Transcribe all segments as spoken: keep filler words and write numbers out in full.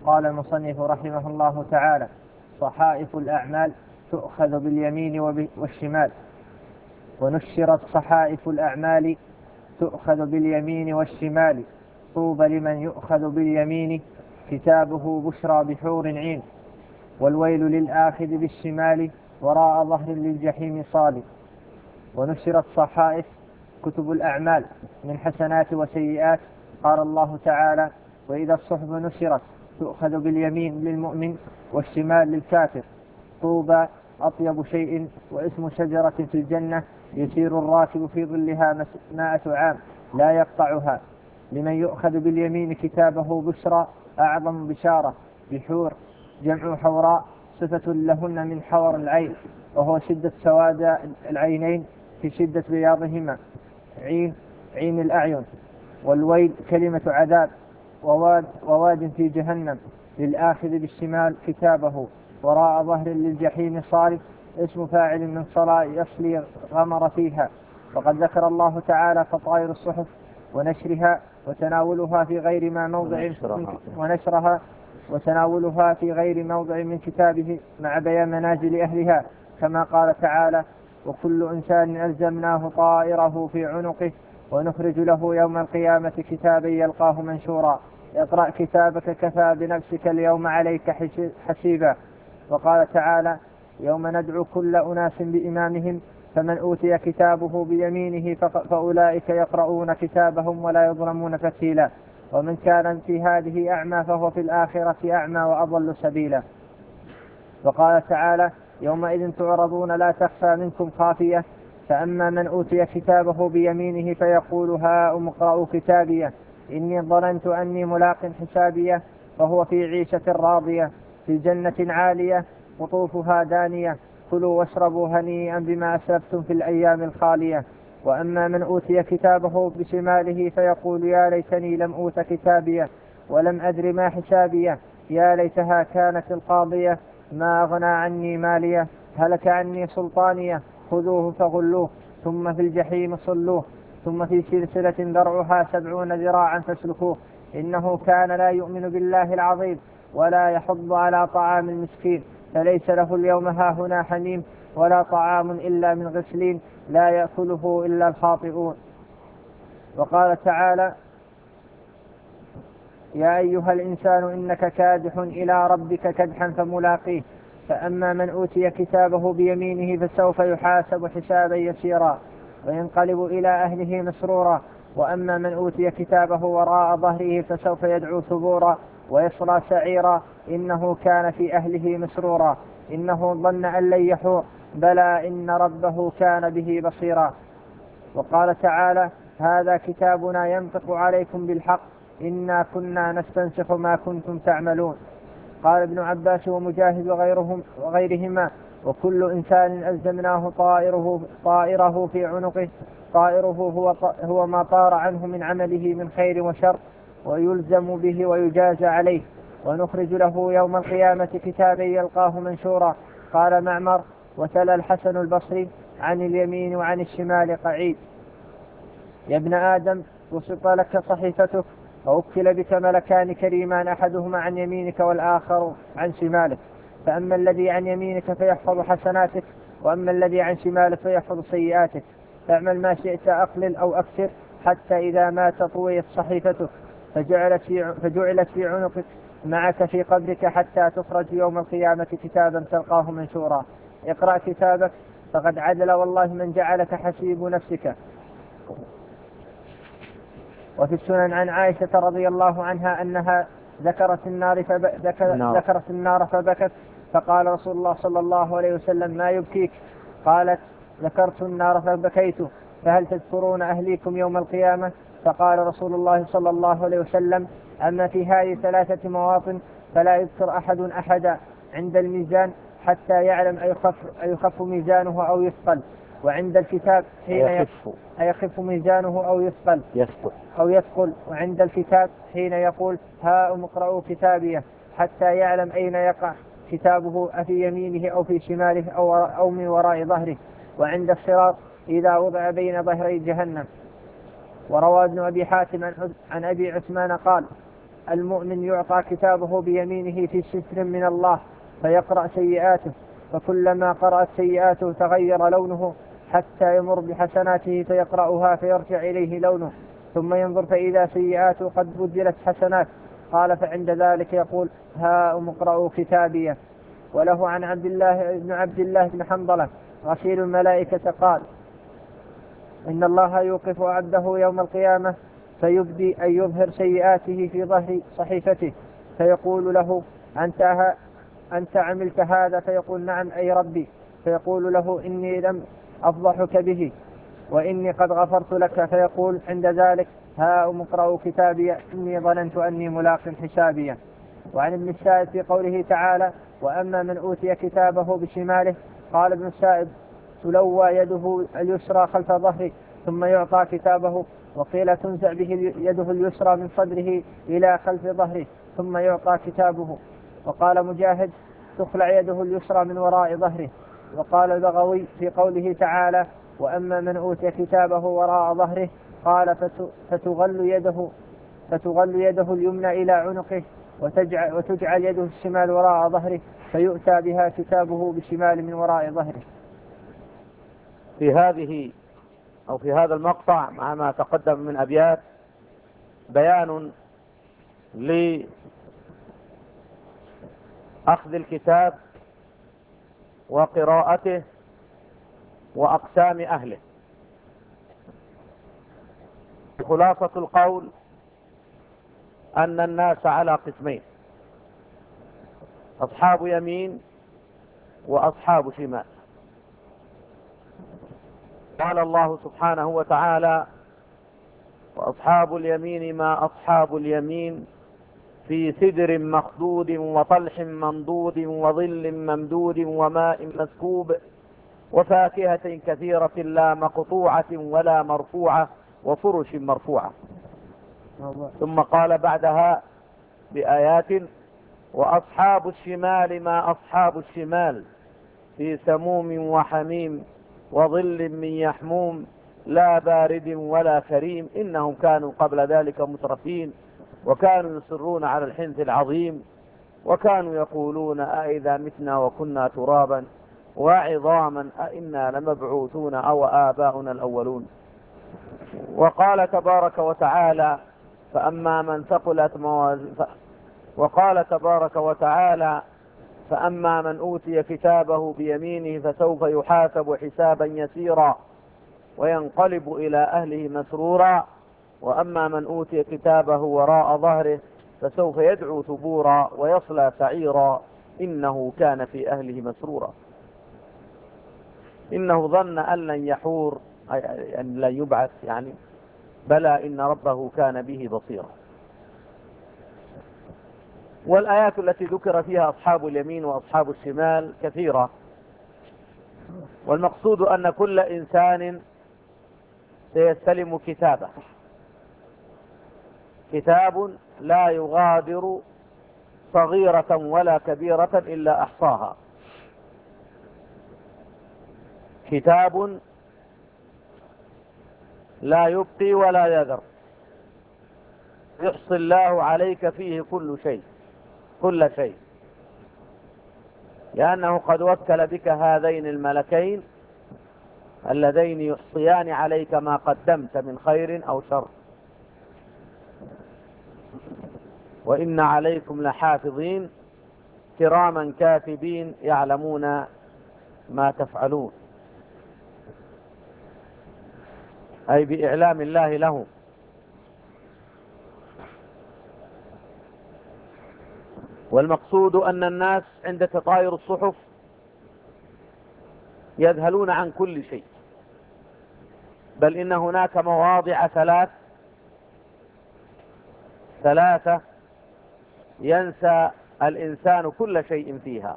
قال المصنف رحمه الله تعالى: صحائف الأعمال تؤخذ باليمين والشمال. ونشرت صحائف الأعمال تؤخذ باليمين والشمال. طوبى لمن يؤخذ باليمين كتابه بشرى بحور عين. والويل للآخذ بالشمال وراء ظهر للجحيم صال. ونشرت صحائف كتب الأعمال من حسنات وسيئات. قال الله تعالى: وإذا الصحف نشرت تؤخذ باليمين للمؤمن والشمال للكافر. طوبى أطيب شيء واسم شجرة في الجنة يسير الراكب في ظلها مائة عام لا يقطعها. لمن يؤخذ باليمين كتابه بشرى أعظم بشارة. بحور جمع حوراء صفة لهن من حور العين، وهو شدة سواد العينين في شدة بياضهما. عين عين الأعين. والويل كلمة عذاب. وواد, وواد في جهنم للآخذ بالشمال كتابه وراء ظهر للجحيم صال. اسم فاعل من صلى يصلي غمر فيها. وقد ذكر الله تعالى فطائر الصحف ونشرها وتناولها في غير ما موضع ونشرها وتناولها في غير موضع من كتابه مع بيان منازل أهلها، كما قال تعالى: وكل إنسان ألزمناه طائره في عنقه ونخرج له يوم القيامة كتابا يلقاه منشورا. اقرأ كتابك كفى بنفسك اليوم عليك حسيبا. وقال تعالى: يوم ندعو كل أناس بإمامهم فمن أوتي كتابه بيمينه فأولئك يقرؤون كتابهم ولا يظلمون فتيلا. ومن كان في هذه أعمى فهو في الآخرة أعمى وأضل سبيلا. وقال تعالى: يومئذ تعرضون لا تخفى منكم خافية. فأما من أوتي كتابه بيمينه فيقول هاؤم اقرءوا كتابيه إني ظننت أني ملاق حسابيه. فهو في عيشة راضية في جنة عالية قطوفها دانية. كلوا واشربوا هنيئا بما أسلفتم في الأيام الخالية. وأما من أوتي كتابه بشماله فيقول يا ليتني لم أوت كتابيه ولم أدر ما حسابيه. يا ليتها كانت القاضية ما أغنى عني ماليه هلك عني سلطانيه. خذوه فغلوه ثم في الجحيم صلوه ثم في سلسلة ذرعها سبعون ذراعا فاسلكوه. إنه كان لا يؤمن بالله العظيم ولا يحض على طعام المسكين فليس له اليوم هاهنا حميم ولا طعام إلا من غسلين لا يأكله إلا الخاطئون. وقال تعالى: يا أيها الإنسان إنك كادح إلى ربك كدحا فملاقيه. فأما من أوتي كتابه بيمينه فسوف يحاسب حسابا يسيرا وينقلب إلى أهله مسرورا. وأما من أوتي كتابه وراء ظهره فسوف يدعو ثبورا ويصلى سعيرا إنه كان في أهله مسرورا. إنه ظن أن لن يحور بلى إن ربه كان به بصيرا. وقال تعالى: هذا كتابنا ينطق عليكم بالحق إنا كنا نستنسخ ما كنتم تعملون. قال ابن عباس ومجاهد وغيرهم وغيرهما: وكل إنسان ألزمناه طائره, طائره في عنقه. طائره هو, هو ما طار عنه من عمله من خير وشر ويلزم به ويجازى عليه. ونخرج له يوم القيامة كتابا يلقاه منشورا. قال معمر: وتلا الحسن البصري: عن اليمين وعن الشمال قعيد. يا ابن آدم بسط لك صحيفتك ووكل بك ملكان كريمان أحدهما عن يمينك والآخر عن شمالك. فأما الذي عن يمينك فيحفظ حسناتك وأما الذي عن شمالك فيحفظ سيئاتك. فاعمل ما شئت أقلل أو أكثر حتى إذا مات طويت صحيفتك فجعلت في, فجعلت في عنقك معك في قبرك حتى تخرج يوم القيامة كتابا تلقاه منشورا. اقرأ كتابك فقد عدل والله من جعلك حسيب نفسك. وفي السنن عن عائشة رضي الله عنها أنها ذكرت النار, فب... ذكر... ذكرت النار فبكت فقال رسول الله صلى الله عليه وسلم: ما يبكيك؟ قالت: ذكرت النار فبكيت فهل تذكرون أهليكم يوم القيامة؟ فقال رسول الله صلى الله عليه وسلم: أما في هذه ثلاثة مواطن فلا يذكر أحد أحدا عند الميزان حتى يعلم أيخف, أيخف ميزانه أو يثقل، وعند الكتاب حين يخف أيخف ميزانه أو يثقل يثقل أو يثقل وعند الكتاب حين يقول هاؤم اقرءوا كتابيه حتى يعلم أين يقع كتابه أفي يمينه أو في شماله أو, أو من وراء ظهره. وعند الصراط إذا وضع بين ظهري جهنم. وروى ابن أبي حاتم عن أبي عثمان قال: المؤمن يعطى كتابه بيمينه في ستر من الله فيقرأ سيئاته، فكلما قرأت سيئاته تغير لونه حتى يمر بحسناته فيقرأها فيرجع إليه لونه، ثم ينظر فإذا سيئاته قد بدلت حسنات. قال فعند ذلك يقول هاؤم اقرءوا كتابيه. وله عن عبد الله بن عبد الله بن حنظلة غسيل الملائكة قال إن الله يوقف عبده يوم القيامة فيبدي أن يظهر سيئاته في ظهر صحيفته، فيقول له أنت, ها أنت عملت هذا؟ فيقول نعم أي ربي. فيقول له إني لم أفضحك به وإني قد غفرت لك. فيقول عند ذلك هاؤم اقرءوا كتابي إني ظننت أني ملاق حسابيا. وعن ابن السائب في قوله تعالى وأما من أوتي كتابه بشماله قال ابن السائب تلوى يده اليسرى خلف ظهره ثم يعطى كتابه، وقيل تنزع به يده اليسرى من صدره إلى خلف ظهره ثم يعطى كتابه. وقال مجاهد تخلع يده اليسرى من وراء ظهره. وقال البغوي في قوله تعالى وأما من أوتي كتابه وراء ظهره قال فتغل يده, فتغل يده اليمنى إلى عنقه وتجعل, وتجعل يده الشمال وراء ظهره فيؤتى بها كتابه بشمال من وراء ظهره. في هذه أو في هذا المقطع مع ما تقدم من أبيات بيان لأخذ الكتاب وقراءته وأقسام أهله. خلاصة القول أن الناس على قسمين: أصحاب يمين وأصحاب شمال. قال الله سبحانه وتعالى وأصحاب اليمين ما أصحاب اليمين في سدر مخضود وطلح منضود وظل ممدود وماء مسكوب وفاكهة كثيرة لا مقطوعة ولا مرفوعة وفرش مرفوعة. ثم قال بعدها بآيات وأصحاب الشمال ما أصحاب الشمال في سموم وحميم وظل من يحموم لا بارد ولا كريم إنهم كانوا قبل ذلك مترفين وكانوا يصرون على الحنث العظيم وكانوا يقولون أئذا متنا وكنا ترابا وعظاما أئنا لمبعوثون أو آباؤنا الأولون. وقال تبارك وتعالى فأما من ثقلت موازينه وقال تبارك وتعالى فأما من أوتي كتابه بيمينه فسوف يحاسب حسابا يسيرا وينقلب إلى أهله مسرورا وأما من أوتي كتابه وراء ظهره فسوف يدعو ثبورا ويصلى سعيرا إنه كان في أهله مسرورا. إنه ظن أن لن يحور أن لن يبعث يعني بلى إن ربه كان به بصيرا. والآيات التي ذكر فيها أصحاب اليمين وأصحاب الشمال كثيرة، والمقصود أن كل إنسان سيستلم كتابه، كتاب لا يغادر صغيرة ولا كبيرة إلا أحصاها، كتاب لا يبقي ولا يذر، يحصي الله عليك فيه كل شيء كل شيء، لأنه قد وكل بك هذين الملكين اللذين يحصيان عليك ما قدمت من خير أو شر. وإن عليكم لحافظين كراما كاتبين يعلمون ما تفعلون، أي بإعلام الله لهم. والمقصود أن الناس عند تطاير الصحف يذهلون عن كل شيء، بل إن هناك مواضع ثلاث ثلاثة ينسى الإنسان كل شيء فيها.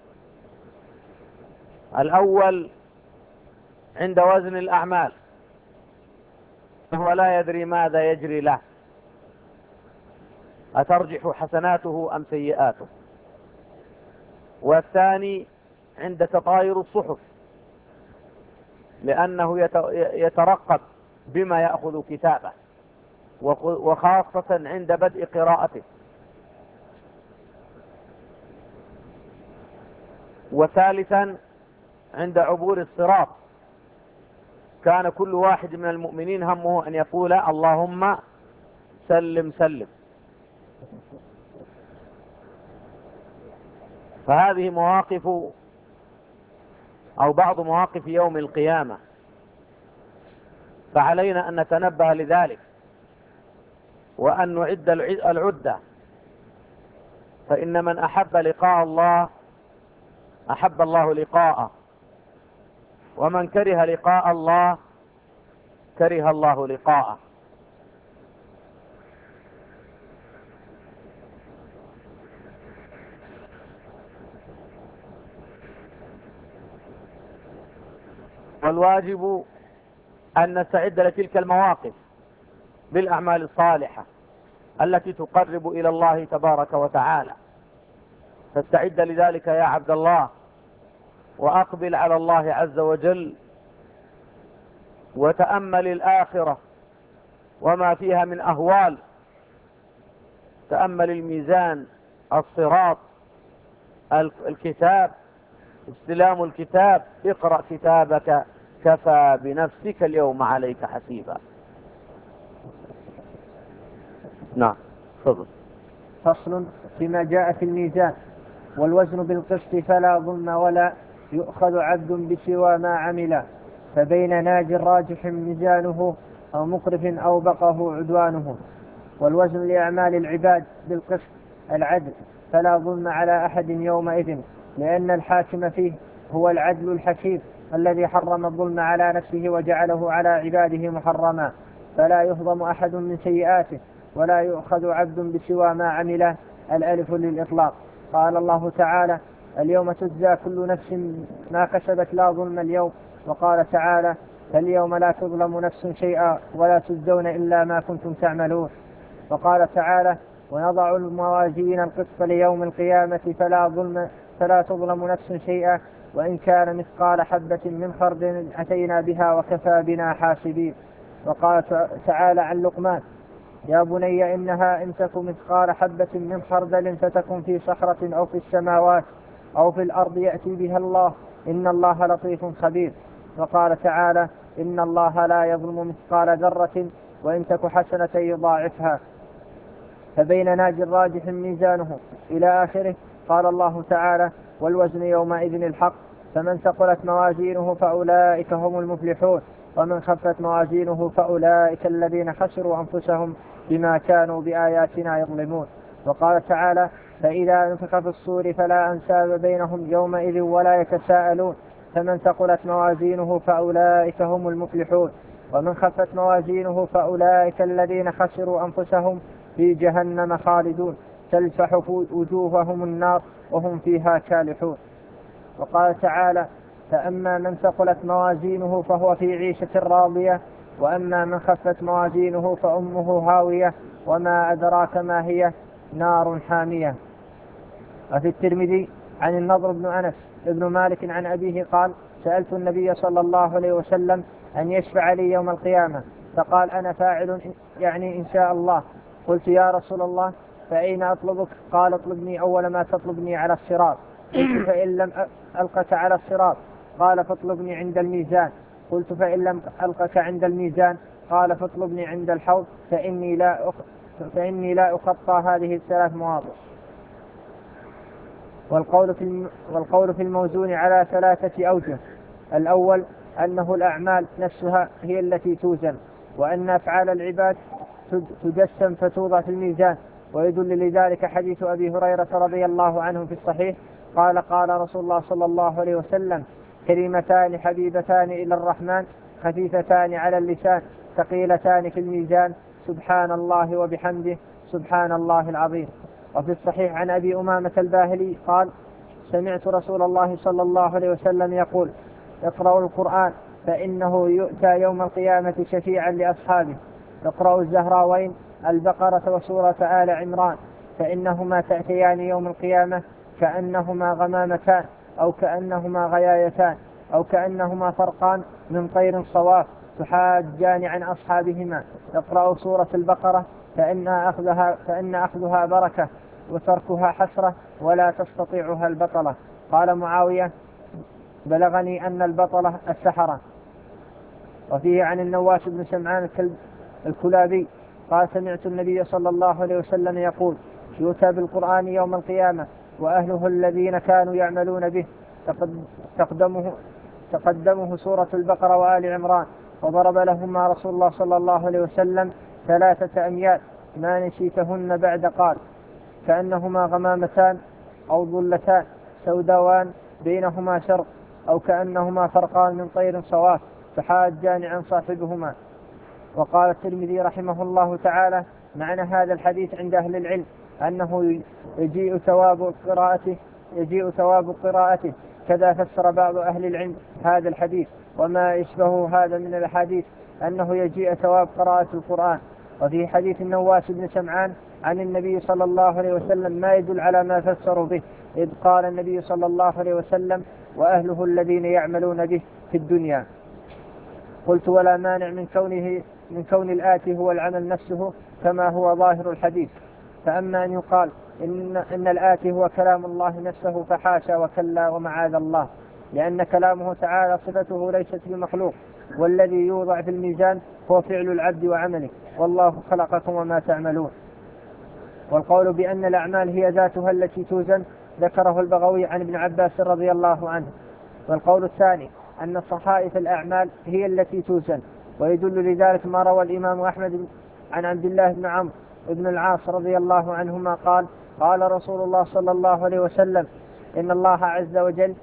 الأول عند وزن الأعمال، وهو لا يدري ماذا يجري له، أترجح حسناته أم سيئاته. والثاني عند تطاير الصحف، لأنه يترقب بما يأخذ كتابه، وخاصة عند بدء قراءته وثالثا عند عبور الصراط كان كل واحد من المؤمنين همه أن يقول اللهم سلم سلم. فهذه مواقف أو بعض مواقف يوم القيامة، فعلينا أن نتنبه لذلك وأن نعد العدة، فإن من أحب لقاء الله أحب الله لقاءه، ومن كره لقاء الله كره الله لقاءه. والواجب أن نستعد لتلك المواقف بالأعمال الصالحة التي تقرب إلى الله تبارك وتعالى. فاستعد لذلك يا عبد الله، وأقبل على الله عز وجل، وتأمل الآخرة وما فيها من أهوال. تأمل الميزان، الصراط، الكتاب، استلام الكتاب. اقرأ كتابك كفى بنفسك اليوم عليك حسيبا. نعم تفضل. فصل فيما جاء في الميزان. والوزن بالقسط فلا ظلم ولا يؤخذ عبد بسوى ما عمل، فبين ناج راجح ميزانه أو مقرف أو بقه عدوانه. والوزن لأعمال العباد بالقسط العدل، فلا ظلم على أحد يومئذ، لأن الحاكم فيه هو العدل الحكيم الذي حرم الظلم على نفسه وجعله على عباده محرما، فلا يهضم أحد من سيئاته ولا يؤخذ عبد بسوى ما عمله. الألف للإطلاق. قال الله تعالى اليوم تجزى كل نفس ما كسبت لا ظلم اليوم. وقال تعالى فاليوم لا تظلم نفس شيئا ولا تجزون إلا ما كنتم تعملون. وقال تعالى ونضع الموازين القسط ليوم القيامة فلا ظلم فلا تظلم نفس شيئا وإن كان مثقال حبة من خردل أتينا بها وكفى بنا حاسبين. وقال تعالى عن لقمان يا بني إنها إن تك مثقال حبة من خردل فتكن في صخرة أو في السماوات أو في الأرض يأتي بها الله إن الله لطيف خبير. وقال تعالى إن الله لا يظلم مثقال ذرة وإن تك حسنة يضاعفها. فبين ناج راجح ميزانه إلى آخره. قال الله تعالى والوزن يومئذ الحق، فمن ثقلت موازينه فأولئك هم المفلحون ومن خفت موازينه فأولئك الذين خسروا أنفسهم بما كانوا بآياتنا يظلمون. وقال تعالى فإذا نفخ في الصور فلا أنساب بينهم يومئذ ولا يتساءلون، فمن ثقلت موازينه فأولئك هم المفلحون ومن خفت موازينه فأولئك الذين خسروا أنفسهم في جهنم خالدون تلفح وجوههم النار وهم فيها كالحون. وقال تعالى فأما من ثقلت موازينه فهو في عيشة راضية وأما من خفت موازينه فأمه هاوية وما أدراك ما هي نار حامية. وفي الترمذي عن النضر بن أنس ابن مالك عن أبيه قال سألت النبي صلى الله عليه وسلم أن يشفع لي يوم القيامة فقال أنا فاعل يعني إن شاء الله. قلت يا رسول الله فأين أطلبك؟ قال اطلبني أول ما تطلبني على الصراط. قلت فإن لم ألقك على الصراط؟ قال فاطلبني عند الميزان. قلت فإن لم ألقك عند الميزان؟ قال فاطلبني عند الحوض فإني لا أخ... فإني لا أخطى هذه الثلاث مواضع. والقول في الم... والقول في الموزون على ثلاثة أوجه. الأول أنه الأعمال نفسها هي التي توزن، وأن أفعال العباد تجسم فتوضع في الميزان. ويدل لذلك حديث أبي هريرة رضي الله عنه في الصحيح قال قال رسول الله صلى الله عليه وسلم كلمتان حبيبتان إلى الرحمن خفيفتان على اللسان ثقيلتان في الميزان سبحان الله وبحمده سبحان الله العظيم. وفي الصحيح عن أبي أمامة الباهلي قال سمعت رسول الله صلى الله عليه وسلم يقول اقرأوا القرآن فإنه يؤتى يوم القيامة شفيعا لأصحابه. اقرأوا الزهراوين البقرة وسورة آل عمران فإنهما تأتيان يوم القيامة كأنهما غمامتان أو كأنهما غيايتان أو كأنهما فرقان من طير صواف تحاجان عن أصحابهما. اقرأوا سورة البقرة فإن أخذها, فإن أخذها بركة وتركها حسرة ولا تستطيعها البطلة. قال معاوية: بلغني أن البطلة السحرة. وفيه عن النواس بن سمعان الكلابي قال: سمعت النبي صلى الله عليه وسلم يقول: يؤتى بالقرآن يوم القيامة وأهله الذين كانوا يعملون به تقدمه, تقدمه سورة البقرة وآل عمران، وضرب لهما رسول الله صلى الله عليه وسلم ثلاثة أميال ما نسيتهن بعد، قال: كأنهما غمامتان أو ظلتان سوداوان بينهما شرق، أو كأنهما فرقان من طير صواف فحاجان عن صاحبهما. وقال الترمذي رحمه الله تعالى: معنى هذا الحديث عند أهل العلم أنه يجيء ثواب قراءته يجيء ثواب قراءته كذا فسر بعض أهل العلم هذا الحديث وما يشبه هذا من الحديث أنه يجيء ثواب قراءة القرآن. وفي حديث النواس بن سمعان عن النبي صلى الله عليه وسلم ما يدل على ما فسروا به، إذ قال النبي صلى الله عليه وسلم: وأهله الذين يعملون به في الدنيا. قلت: ولا مانع من كونه من كون الآتي هو العمل نفسه كما هو ظاهر الحديث. فأما أن يقال إن, إن الآتي هو كلام الله نفسه فحاشا وكلا ومعاذ الله، لأن كلامه تعالى صفته ليست بمخلوق، والذي يوضع في الميزان هو فعل العبد وعمله، والله خلقكم وما تعملون. والقول بأن الأعمال هي ذاتها التي توزن ذكره البغوي عن ابن عباس رضي الله عنه. والقول الثاني أن صحائف الأعمال هي التي توزن، ويدل لذلك ما روى الإمام أحمد عن عبد الله بن عمرو بن العاص رضي الله عنهما قال: قال رسول الله صلى الله عليه وسلم: إن الله عز وجل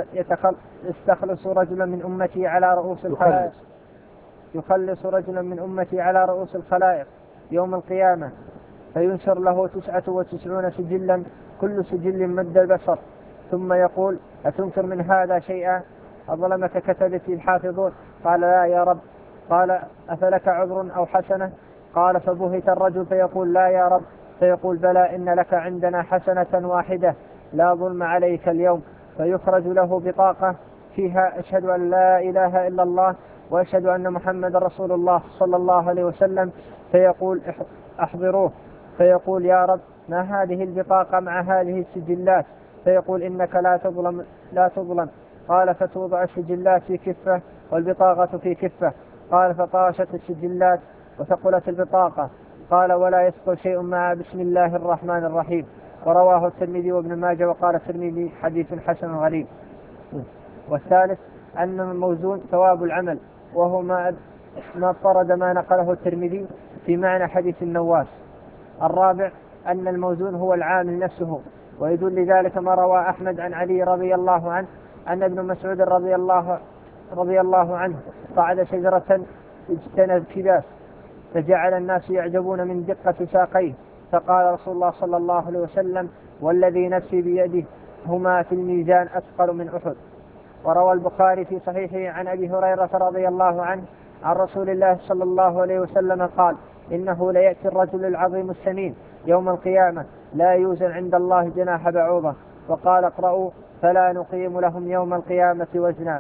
يستخلص رجلا من أمتي على رؤوس الخلائق يخلص رجلا من أمتي على رؤوس الخلائق يوم القيامة، فينشر له تسعة وتسعون سجلا كل سجل مد البصر، ثم يقول: أتنكر من هذا شيئا؟ أظلمك كتبتي الحافظون؟ قال: لا يا رب. قال: أفلك عذر أو حسنة؟ قال: فبهت الرجل فيقول: لا يا رب. فيقول: بلى، إن لك عندنا حسنة واحدة لا ظلم عليك اليوم. فيخرج له بطاقة فيها: أشهد أن لا إله إلا الله وأشهد أن محمد رسول الله صلى الله عليه وسلم. فيقول: أحضروه. فيقول: يا رب، ما هذه البطاقة مع هذه السجلات؟ فيقول: إنك لا تظلم لا تظلم. قال: فتوضع السجلات في كفة والبطاقة في كفة. قال: فطاشت السجلات وثقلت البطاقة. قال: ولا يثقل شيء مع بسم الله الرحمن الرحيم. ورواه الترمذي وابن ماجه، وقال الترمذي: حديث حسن غريب. والثالث أن الموزون ثواب العمل، وهو ما ما طرد ما نقله الترمذي في معنى حديث النواس. الرابع أن الموزون هو العامل نفسه، ويدل لذلك ما روى أحمد عن علي رضي الله عنه أن ابن مسعود رضي الله رضي الله عنه صعد شجرة اجتنى كباس، فجعل الناس يعجبون من دقة ساقيه، فقال رسول الله صلى الله عليه وسلم: والذي نفسي بيده هما في الميزان أثقل من أحد. وروى البخاري في صحيحه عن أبي هريرة رضي الله عنه عن رسول الله صلى الله عليه وسلم قال: إنه ليأتي الرجل العظيم السمين يوم القيامة لا يوزن عند الله جناح بعوضة. وقال: اقرأوا: فلا نقيم لهم يوم القيامة وزنا.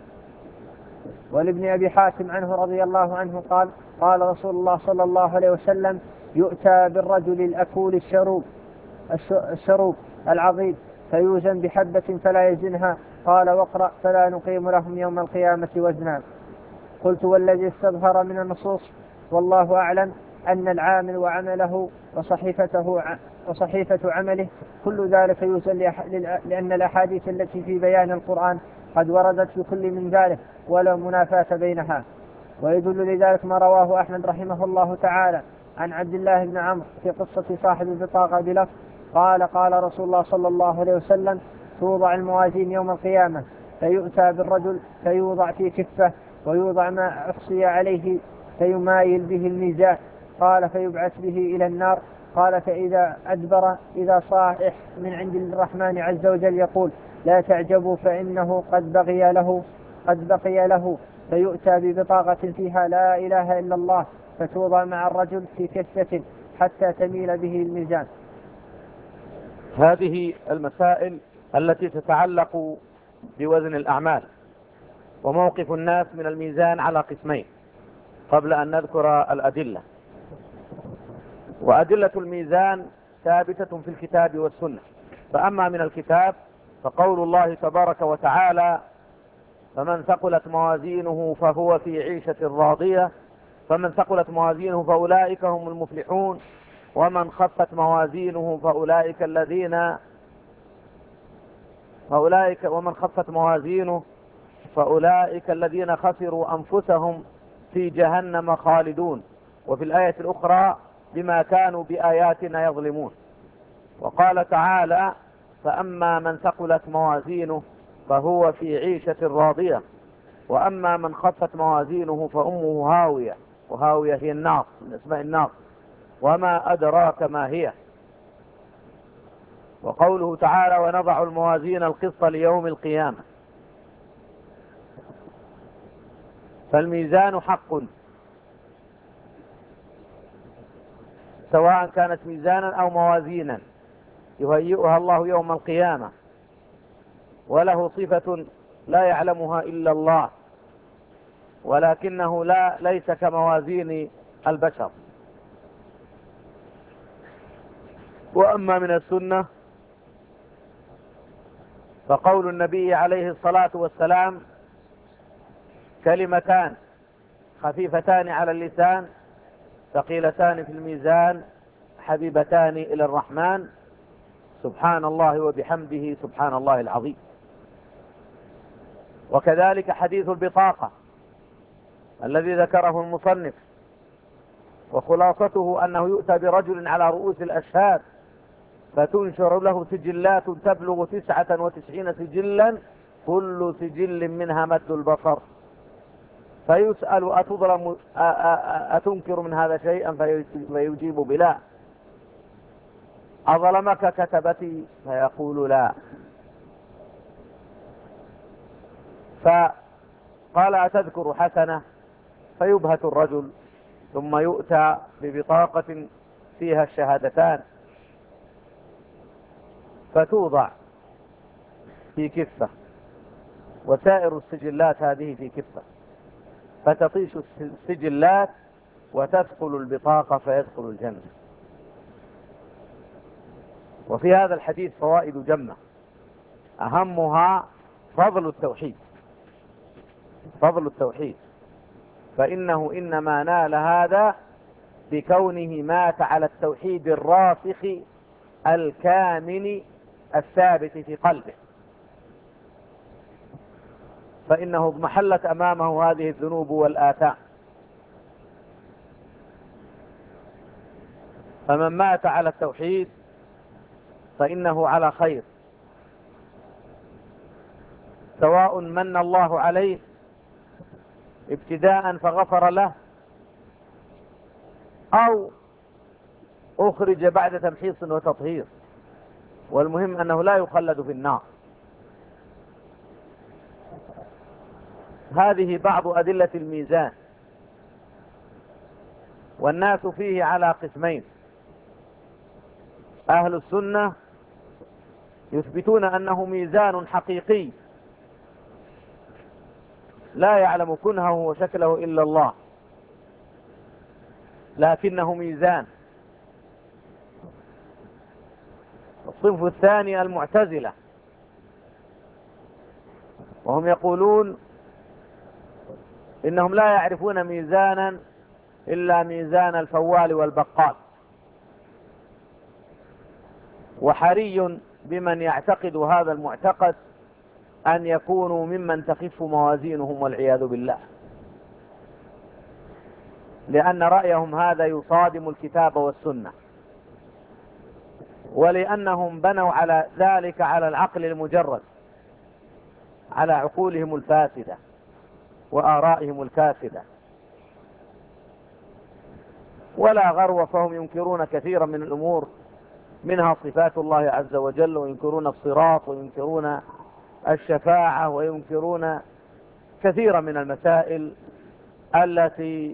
ولابن أبي حاتم عنه رضي الله عنه قال: قال رسول الله صلى الله عليه وسلم: يؤتى بالرجل الأكول الشروب الشروب العظيم فيوزن بحبة فلا يزنها. قال: واقرأ: فلا نقيم لهم يوم القيامة وزنا. قلت: والذي استظهر من النصوص والله أعلم أن العامل وعمله وصحيفته وصحيفة عمله كل ذلك يوزن، لأن الأحاديث التي في بيان القرآن قد وردت في كل من ذلك ولا منافاة بينها. ويدل لذلك ما رواه أحمد رحمه الله تعالى عن عبد الله بن عمرو في قصة صاحب البطاقة بلفظ: قال: قال رسول الله صلى الله عليه وسلم: توضع الموازين يوم القيامة فيؤتى بالرجل فيوضع في كفة ويوضع ما أحصي عليه فيمايل به الميزان. قال: فيبعث به إلى النار. قال: فإذا أدبر إذا صاح من عند الرحمن عز وجل يقول: لا تعجبوا فإنه قد بقي له قد بقي له فيؤتى ببطاقة فيها لا إله إلا الله فتوضع مع الرجل في كفة حتى تميل به الميزان. هذه المسائل التي تتعلق بوزن الأعمال وموقف الناس من الميزان على قسمين، قبل أن نذكر الأدلة. وأدلة الميزان ثابتة في الكتاب والسنة. فأما من الكتاب فقول الله تبارك وتعالى: فمن ثقلت موازينه فهو في عيشة راضية، فمن ثقلت موازينه فأولئك هم المفلحون، ومن خفت موازينه فأولئك الذين فأولئك ومن خفت موازينه فأولئك الذين خسروا أنفسهم في جهنم خالدون. وفي الآية الأخرى: بما كانوا بآياتنا يظلمون. وقال تعالى: فأما من ثقلت موازينه فهو في عيشة راضية، وأما من خفت موازينه فأمه هاوية، وهاوية هي النار من اسماء النار، وما أدراك ما هي. وقوله تعالى: ونضع الموازين القسط ليوم القيامة. فالميزان حق، سواء كانت ميزانا أو موازينا يهيئها الله يوم القيامة، وله صفة لا يعلمها إلا الله، ولكنه لا ليس كموازين البشر. وأما من السنة فقول النبي عليه الصلاة والسلام: كلمتان خفيفتان على اللسان ثقيلتان في الميزان حبيبتان إلى الرحمن، سبحان الله وبحمده سبحان الله العظيم. وكذلك حديث البطاقة الذي ذكره المصنف، وخلاصته أنه يؤتى برجل على رؤوس الأشهاد فتنشر له سجلات تبلغ تسعة وتسعين سجلا، كل سجل منها مد البصر، فيسأل: أتظلم أتنكر من هذا شيئا؟ فيجيب: بلا. أظلمك كتبتي؟ فيقول: لا. فقال: أتذكر حسنة؟ فيبهت الرجل، ثم يؤتى ببطاقة فيها الشهادتان فتوضع في كفة، وسائر السجلات هذه في كفة، فتطيش السجلات وتثقل البطاقة فيدخل الجنة. وفي هذا الحديث فوائد جمة، أهمها فضل التوحيد، فضل التوحيد، فإنه إنما نال هذا بكونه مات على التوحيد الراسخ الكامل الثابت في قلبه، فإنه اضمحلت أمامه هذه الذنوب والآثام. فمن مات على التوحيد فإنه على خير، سواء من الله عليه ابتداء فغفر له، أو أخرج بعد تمحيص وتطهير، والمهم أنه لا يخلد في النار. هذه بعض أدلة الميزان. والناس فيه على قسمين: أهل السنة يثبتون أنه ميزان حقيقي لا يعلم كنهه وشكله إلا الله، لكنه ميزان. الصنف الثاني المعتزلة، وهم يقولون إنهم لا يعرفون ميزانا إلا ميزان الفوال والبقال، وحري بمن يعتقد هذا المعتقد أن يكونوا ممن تخف موازينهم والعياذ بالله، لأن رأيهم هذا يصادم الكتاب والسنة، ولأنهم بنوا على ذلك على العقل المجرد، على عقولهم الفاسدة وآرائهم الكاسدة، ولا غرو، فهم ينكرون كثيرا من الأمور، منها صفات الله عز وجل، وينكرون الصراط، وينكرون الشفاعة، وينكرون كثيرا من المسائل التي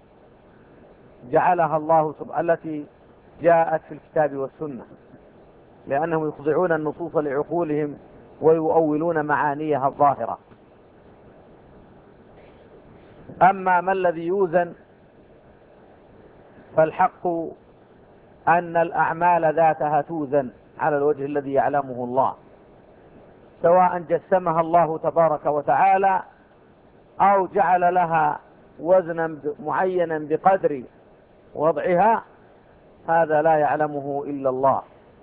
جعلها الله سبحانه، التي جاءت في الكتاب والسنة، لأنهم يخضعون النصوص لعقولهم ويؤولون معانيها الظاهرة. أما ما الذي يوزن فالحق أن الأعمال ذاتها توزن على الوجه الذي يعلمه الله، سواء جسمها الله تبارك وتعالى أو جعل لها وزنا معينا بقدر وضعها، هذا لا يعلمه إلا الله.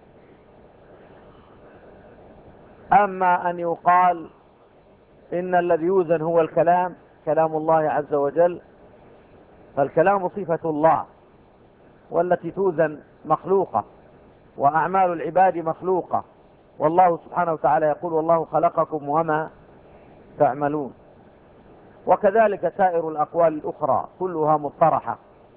أما أن يقال إن الذي يوزن هو الكلام، كلام الله عز وجل، فالكلام صفة الله، والتي توزن مخلوقة، وأعمال العباد مخلوقة، والله سبحانه وتعالى يقول والله خلقكم وما تعملون. وكذلك سائر الأقوال الأخرى كلها مطرحة،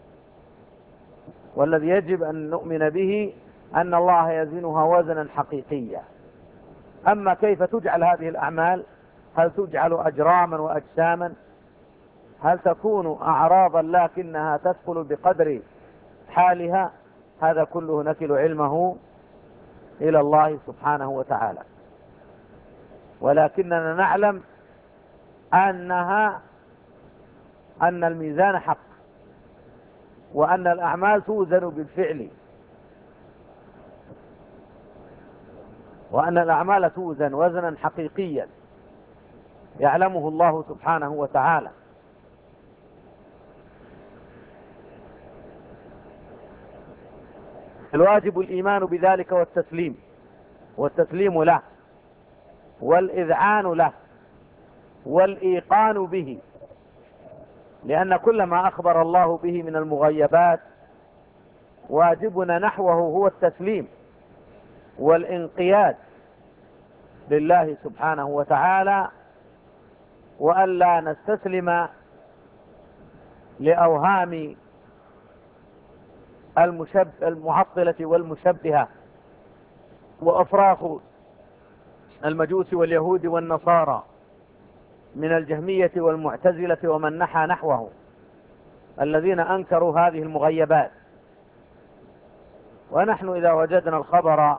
والذي يجب أن نؤمن به أن الله يزنها وزنا حقيقيا. أما كيف تجعل هذه الأعمال، هل تجعل أجراما وأجساما، هل تكون أعراضا لكنها تثقل بقدر حالها، هذا كله نكل علمه إلى الله سبحانه وتعالى. ولكننا نعلم أنها أن الميزان حق، وأن الأعمال توزن بالفعل، وأن الأعمال توزن وزنا حقيقيا يعلمه الله سبحانه وتعالى. الواجب الإيمان بذلك والتسليم، والتسليم له، والإذعان له، والإيقان به، لأن كل ما أخبر الله به من المغيبات واجبنا نحوه هو التسليم والانقياد لله سبحانه وتعالى، وألا نستسلم لأوهام المشب المعطلة والمشبهة وأفراخ المجوس واليهود والنصارى من الجهمية والمعتزلة ومن نحى نحوه، الذين أنكروا هذه المغيبات. ونحن إذا وجدنا الخبر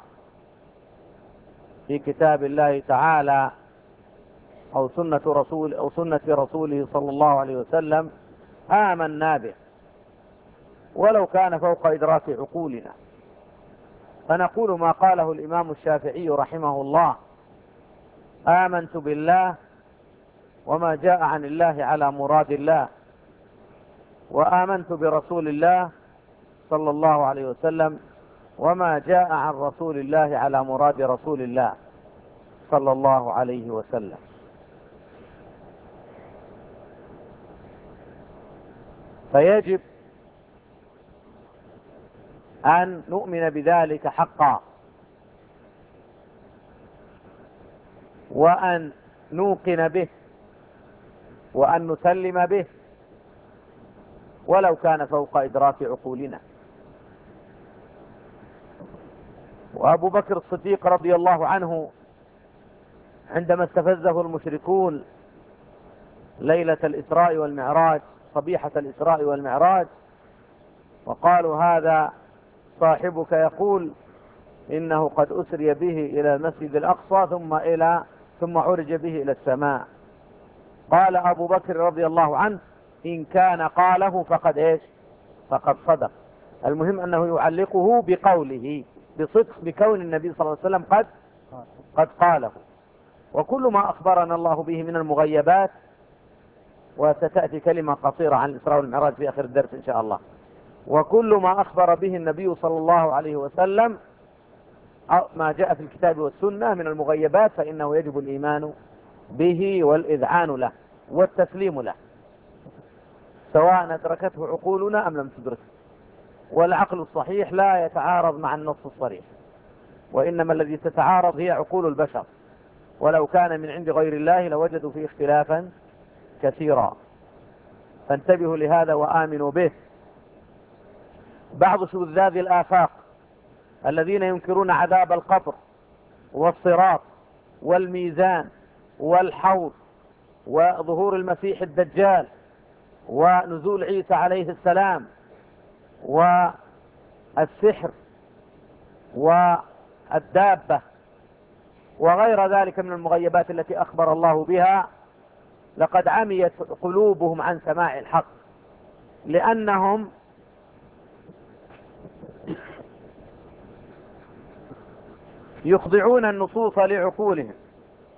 في كتاب الله تعالى أو سنة رسول أو سنة رسوله صلى الله عليه وسلم آمنا به، ولو كان فوق إدراك عقولنا، فنقول ما قاله الإمام الشافعي رحمه الله: آمنت بالله وما جاء عن الله على مراد الله، وآمنت برسول الله صلى الله عليه وسلم وما جاء عن رسول الله على مراد رسول الله صلى الله عليه وسلم. فيجب أن نؤمن بذلك حقا، وأن نوقن به، وأن نسلم به، ولو كان فوق إدراك عقولنا. وأبو بكر الصديق رضي الله عنه عندما استفزه المشركون ليلة الإسراء والمعراج، صبيحة الإسراء والمعراج، وقالوا هذا صاحبك يقول إنه قد أسري به إلى المسجد الأقصى ثم إلى ثم عرج به إلى السماء، قال أبو بكر رضي الله عنه: إن كان قاله فقد إيش فقد صدق. المهم أنه يعلقه بقوله بصدق، بكون النبي صلى الله عليه وسلم قد قد قاله. وكل ما أخبرنا الله به من المغيبات، وستأتي كلمة قصيرة عن الإسراء والمعراج في آخر الدرس إن شاء الله، وكل ما أخبر به النبي صلى الله عليه وسلم ما جاء في الكتاب والسنة من المغيبات، فإنه يجب الإيمان به والإذعان له والتسليم له، سواء أدركته عقولنا أم لم تدركه. والعقل الصحيح لا يتعارض مع النص الصريح، وإنما الذي تتعارض هي عقول البشر، ولو كان من عند غير الله لوجدوا فيه اختلافا كثيرا. فانتبهوا لهذا وآمنوا به. بعض شذاذ الآفاق الذين ينكرون عذاب القبر والصراط والميزان والحوض وظهور المسيح الدجال ونزول عيسى عليه السلام والسحر والدابة وغير ذلك من المغيبات التي أخبر الله بها، لقد عميت قلوبهم عن سماع الحق، لأنهم يخضعون النصوص لعقولهم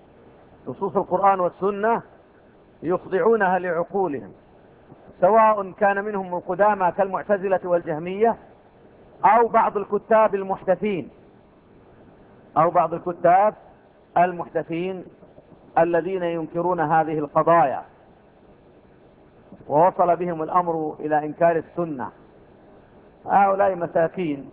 نصوص القرآن والسنة يخضعونها لعقولهم، سواء كان منهم القدامى كالمعتزلة والجهمية أو بعض الكتاب المحدثين أو بعض الكتاب المحدثين الذين ينكرون هذه القضايا، ووصل بهم الأمر إلى إنكار السنة. هؤلاء مساكين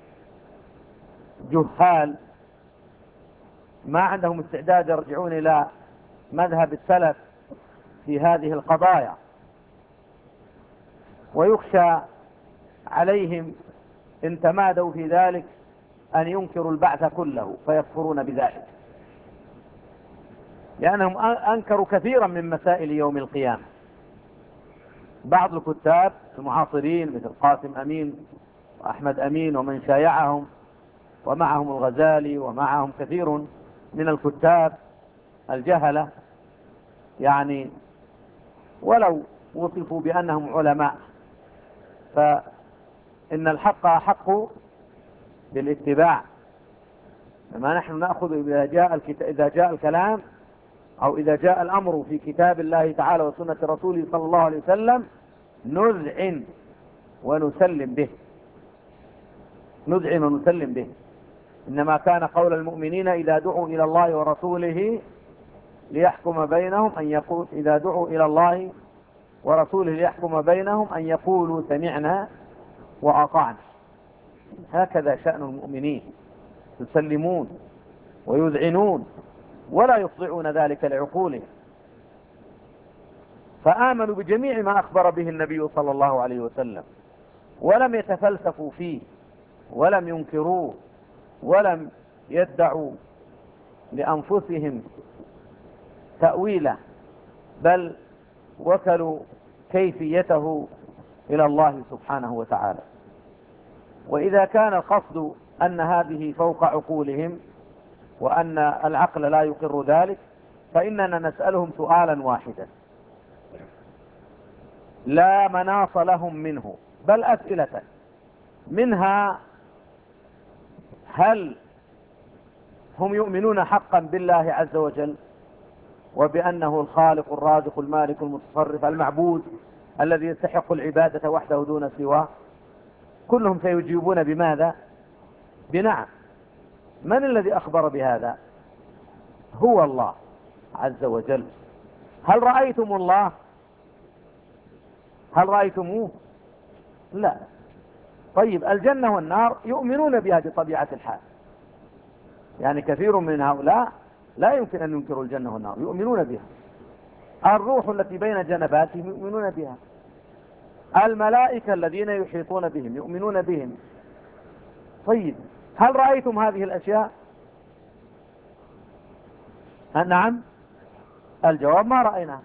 جهال ما عندهم استعداد يرجعون إلى مذهب السلف في هذه القضايا، ويخشى عليهم إن تمادوا في ذلك أن ينكروا البعث كله فيكفرون بذلك، لأنهم أنكروا كثيرا من مسائل يوم القيامة. بعض الكتاب المعاصرين مثل قاسم أمين وأحمد أمين ومن شايعهم، ومعهم الغزالي ومعهم كثير من الكتاب الجهلة، يعني ولو وصفوا بأنهم علماء فإن الحق أحق بالاتباع. لما نحن نأخذ إذا جاء, إذا جاء الكلام أو إذا جاء الأمر في كتاب الله تعالى وسنة رسوله صلى الله عليه وسلم نذعن ونسلم به، نذعن ونسلم به. إنما كان قول المؤمنين إذا دعوا إلى الله ورسوله ليحكم بينهم أن يقول إذا دعوا إلى الله ورسوله ليحكم بينهم أن يقولوا سمعنا وأطعنا. هكذا شأن المؤمنين، يسلمون ويذعنون ولا يخضعون ذلك لعقولهم. فآمنوا بجميع ما أخبر به النبي صلى الله عليه وسلم، ولم يتفلسفوا فيه ولم ينكروه ولم يدعوا لأنفسهم تأويله، بل وكلوا كيفيته إلى الله سبحانه وتعالى. وإذا كان القصد أن هذه فوق عقولهم وأن العقل لا يقر ذلك، فإننا نسألهم سؤالا واحدا لا مناص لهم منه، بل أسئلة منها: هل هم يؤمنون حقا بالله عز وجل وبأنه الخالق الرازق المالك المتصرف المعبود الذي يستحق العبادة وحده دون سواه؟ كلهم سيجيبون بماذا؟ بنعم. من الذي أخبر بهذا؟ هو الله عز وجل. هل رأيتم الله؟ هل رأيتموه؟ لا. طيب الجنة والنار يؤمنون بها بطبيعة الحال، يعني كثير من هؤلاء لا يمكن أن ينكروا الجنة والنار، يؤمنون بها. الروح التي بين جنباتهم يؤمنون بها. الملائكة الذين يحيطون بهم يؤمنون بهم. طيب هل رأيتم هذه الأشياء؟ نعم. الجواب: ما رأينا.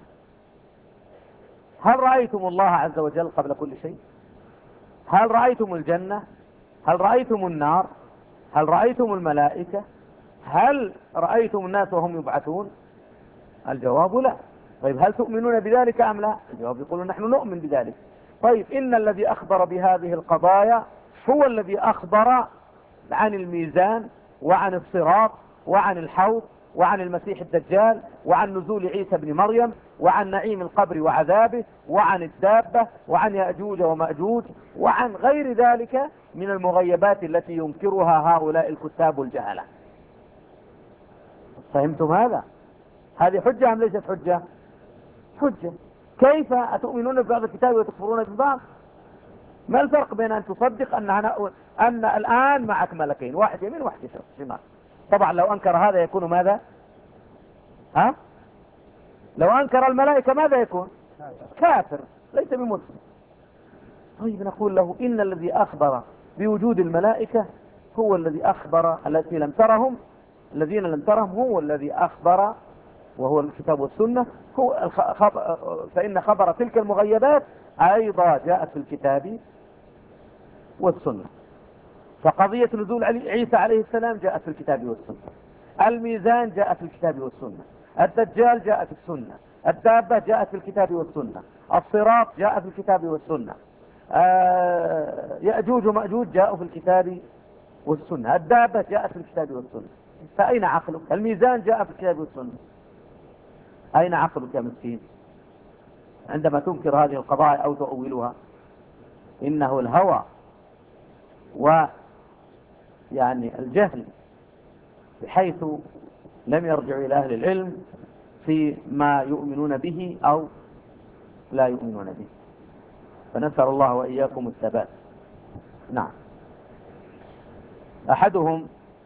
هل رأيتم الله عز وجل قبل كل شيء؟ هل رأيتم الجنة؟ هل رأيتم النار؟ هل رأيتم الملائكة؟ هل رأيتم الناس وهم يبعثون؟ الجواب: لا. طيب هل تؤمنون بذلك أم لا؟ الجواب: يقولون نحن نؤمن بذلك. طيب إن الذي أخبر بهذه القضايا هو الذي أخبر عن الميزان وعن الصراط وعن الحوض وعن المسيح الدجال وعن نزول عيسى بن مريم وعن نعيم القبر وعذابه وعن الدابة وعن يأجوج ومأجوج وعن غير ذلك من المغيبات التي ينكرها هؤلاء الكتاب الجهلة. فهمتم هذا؟ هذه حجة أم ليست حجة؟ حجة. كيف أتؤمنون ببعض الكتاب وتكفرون ببعض؟ ما الفرق بين أن تصدق أن, أن الآن معك ملكين، واحد يمين واحد شمال؟ طبعا لو أنكر هذا يكون ماذا؟ ها؟ لو أنكر الملائكة ماذا يكون؟ كافر، ليس بمسلم. طيب نقول له: إن الذي أخبر بوجود الملائكة هو الذي أخبر التي لم ترهم، الذين لم ترهم هو الذي أخبر، وهو الكتاب والسنة. هو فإن خبر تلك المغيبات أيضا جاءت في الكتاب والسنة. فقضية نزول عيسى عليه السلام جاءت في الكتاب والسنة، الميزان جاء في الكتاب والسنة، الدجال جاء في السنة، الدابة جاءت في الكتاب والسنة، الصراط جاء في الكتاب والسنة، يأجوج ومأجوج جاءوا في الكتاب والسنة، الدابة جاءت في الكتاب والسنة. فأين عقلك؟ الميزان جاء في الكتاب والسنة. أين عقلك يا مسكين عندما تنكر هذه القضايا أو تؤولها؟ إنه الهوى ويعني الجهل بحيث لم يرجعوا إلى أهل العلم في ما يؤمنون به أو لا يؤمنون به. فنسأل الله وإياكم الثبات. نعم. أحدهم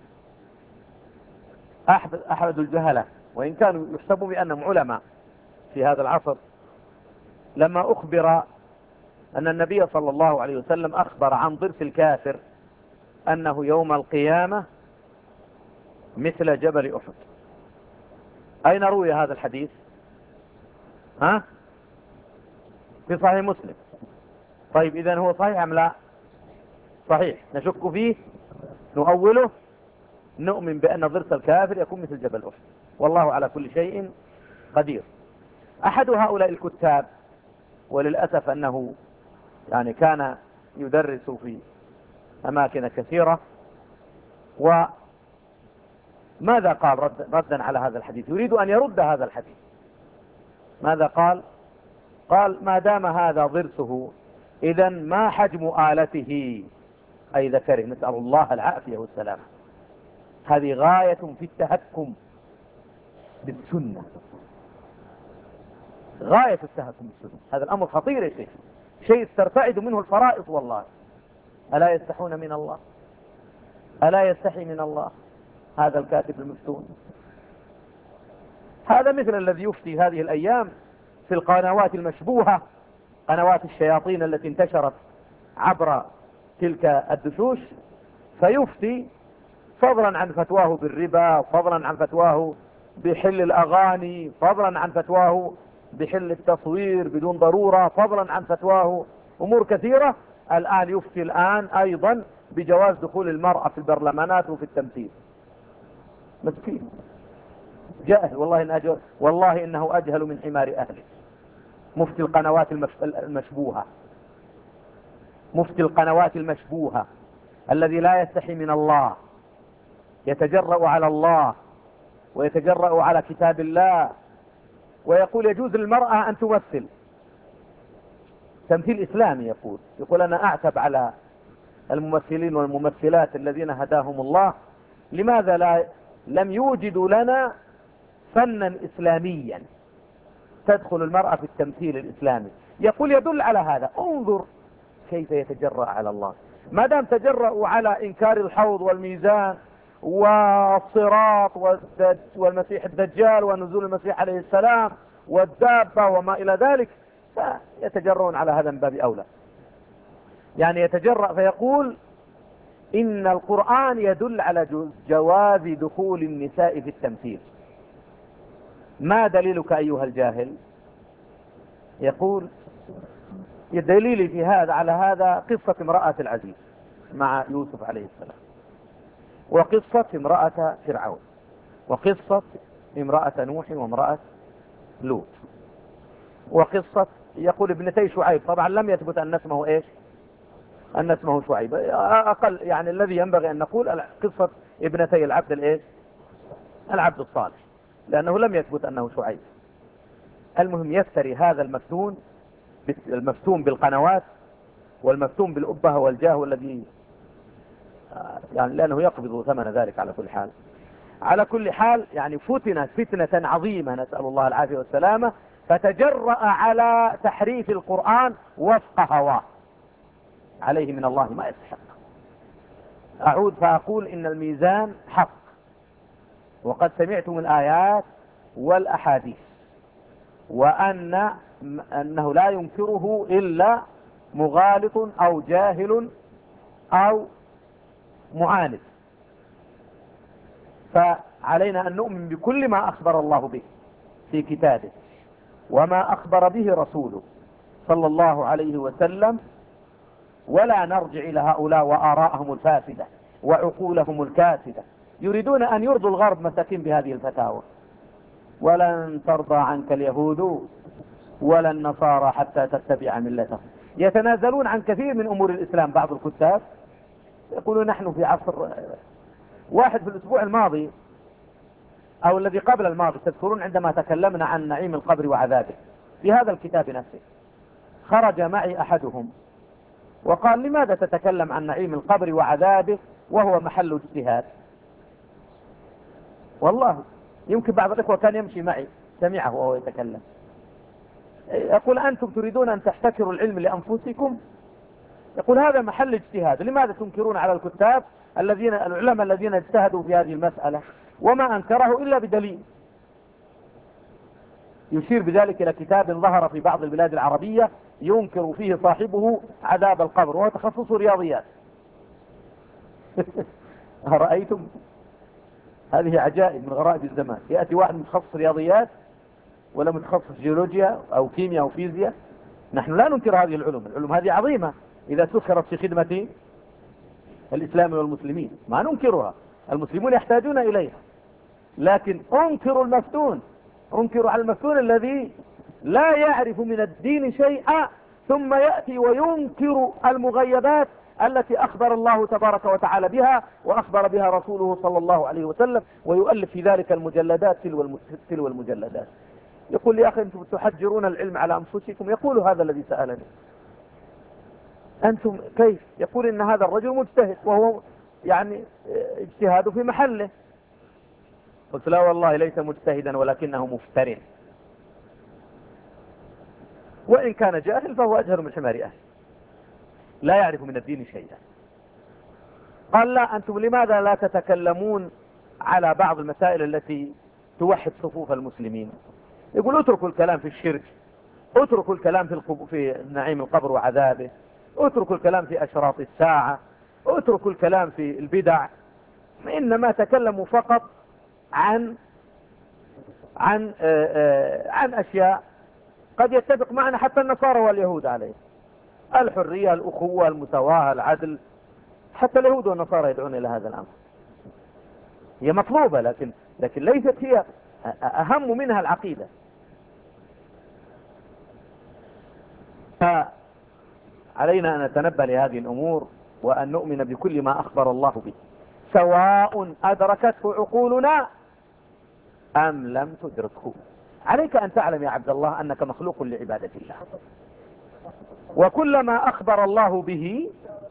أحد الجهلة، وإن كانوا يحسبوا بأنهم علماء في هذا العصر، لما أخبر أن النبي صلى الله عليه وسلم أخبر عن ضرس الكافر أنه يوم القيامة مثل جبل أحد. أين روي هذا الحديث؟ ها؟ في صحيح مسلم. طيب إذن هو صحيح أم لا؟ صحيح. نشك فيه؟ نؤوله؟ نؤمن بأن ضرس الكافر يكون مثل جبل أحد، والله على كل شيء قدير. أحد هؤلاء الكتاب، وللأسف أنه يعني كان يدرس في أماكن كثيرة، وماذا قال رد ردا على هذا الحديث؟ يريد أن يرد هذا الحديث. ماذا قال؟ قال ما دام هذا ضرسه إذن ما حجم آلته أي ذكره، نسأل الله العافية والسلامة. هذه غاية في التهكم بالسنة، غاية التهكم بالسنة. هذا الأمر خطير يا شيخ، شيء ترتعد منه الفرائض والله. ألا يستحون من الله؟ ألا يستحي من الله هذا الكاتب المفتون؟ هذا مثل الذي يفتي هذه الأيام في القنوات المشبوهة، قنوات الشياطين التي انتشرت عبر تلك الدشوش، فيفتي فضلا عن فتواه بالربا، فضلا عن فتواه بحل الأغاني، فضلا عن فتواه بحل التصوير بدون ضرورة، فضلا عن فتواه أمور كثيرة. الآن يفتي الآن أيضا بجواز دخول المرأة في البرلمانات وفي التمثيل. مسكين جاهل، والله, إن أجهل والله إنه أجهل من حمار أهله. مفتي القنوات المشبوهة، مفتي القنوات المشبوهة الذي لا يستحي من الله، يتجرأ على الله ويتجرأ على كتاب الله، ويقول يجوز للمرأة أن تمثل تمثيل إسلامي. يقول يقول أنا أعتب على الممثلين والممثلات الذين هداهم الله، لماذا لا لم يوجدوا لنا فنا إسلاميا تدخل المرأة في التمثيل الإسلامي؟ يقول يدل على هذا. انظر كيف يتجرأ على الله. ما دام تجرأوا على إنكار الحوض والميزان والصراط والمسيح الدجال ونزول المسيح عليه السلام والدابة وما إلى ذلك، فيتجرؤون على هذا من باب أولى. يعني يتجرأ فيقول إن القرآن يدل على جواز دخول النساء في التمثيل. ما دليلك أيها الجاهل؟ يقول دليلي في هذا على هذا قصة امرأة العزيز مع يوسف عليه السلام، وقصة امرأة فرعون، وقصة امرأة نوح وامرأة لوط، وقصة يقول ابنتي شعيب. طبعا لم يثبت أن اسمه إيش؟ أن اسمه شعيب. أقل يعني الذي ينبغي أن نقول قصة ابنتي العبد الإيش؟ العبد الصالح، لأنه لم يثبت أنه شعيب. المهم يفتري هذا المفتون، المفتون بالقنوات والمفتون بالأبهة والجاه والذي يعني لأنه يقبض ثمن ذلك. على كل حال على كل حال يعني فتنة فتنة عظيمة، نسأل الله العافية والسلامة، فتجرأ على تحريف القرآن وفق هواه، عليه من الله ما يستحق. أعود فأقول إن الميزان حق، وقد سمعتم الآيات والأحاديث، وأن أنه لا ينكره إلا مغالط أو جاهل أو معاند. فعلينا أن نؤمن بكل ما أخبر الله به في كتابه وما أخبر به رسوله صلى الله عليه وسلم، ولا نرجع إلى هؤلاء وآراءهم الفاسدة وعقولهم الكاسدة. يريدون أن يرضوا الغرب مساكين بهذه الفتاوى. ولن ترضى عنك اليهود ولا النصارى حتى تتبع ملتهم. يتنازلون عن كثير من أمور الإسلام. بعض الكتاب يقولون نحن في عصر واحد. في الأسبوع الماضي أو الذي قبل الماضي، تذكرون عندما تكلمنا عن نعيم القبر وعذابه في هذا الكتاب نفسه، خرج معي أحدهم وقال: لماذا تتكلم عن نعيم القبر وعذابه وهو محل اجتهاد؟ والله يمكن بعض الإخوة كان يمشي معي سمعه وهو يتكلم، يقول: أنتم تريدون أن تحتكروا العلم لأنفسكم؟ يقول: هذا محل اجتهاد، لماذا تنكرون على الكتاب الذين العلماء الذين اجتهدوا في هذه المسألة وما أنكره إلا بدليل؟ يشير بذلك إلى كتاب ظهر في بعض البلاد العربية ينكر فيه صاحبه عذاب القبر، وهو تخصص رياضيات. رأيتم؟ هذه عجائب من غرائب الزمان، يأتي واحد متخصص رياضيات ولا متخصص جيولوجيا أو كيمياء أو فيزياء. نحن لا ننكر هذه العلوم، العلوم هذه عظيمة إذا سكرت في خدمة الإسلام والمسلمين، ما ننكرها، المسلمون يحتاجون إليها، لكن أنكر المفتون، أنكر على المفتون الذي لا يعرف من الدين شيئا ثم يأتي وينكر المغيبات التي أخبر الله تبارك وتعالى بها وأخبر بها رسوله صلى الله عليه وسلم، ويؤلف في ذلك المجلدات تلو المجلدات. يقول: يا أخي أنتم تحجرون العلم على أنفسكم. يقول هذا الذي سألني: أنتم كيف؟ يقول: إن هذا الرجل مجتهد وهو يعني اجتهاده في محله. قلت: لا والله ليس مجتهدا ولكنه مفترٍ، وإن كان جاهل فهو أجهل من حمار أهل، لا يعرف من الدين شيئا. قال: لا، أنتم لماذا لا تتكلمون على بعض المسائل التي توحد صفوف المسلمين؟ يقول: اتركوا الكلام في الشرك، اتركوا الكلام في, القب... في نعيم القبر وعذابه، اتركوا الكلام في أشراط الساعة، اتركوا الكلام في البدع، إنما تكلموا فقط عن عن آآ آآ عن أشياء قد يتفق معنا حتى النصارى واليهود عليه: الحرية، الأخوة، المساواة، العدل. حتى اليهود والنصارى يدعون إلى هذا الأمر. هي مطلوبة، لكن لكن ليست هي أهم منها العقيدة. فعلينا أن نتنبه لهذه الأمور وأن نؤمن بكل ما أخبر الله به، سواء أدركته عقولنا أم لم تدركه. عليك أن تعلم يا عبد الله أنك مخلوق لعبادة الله، وكل ما أخبر الله به،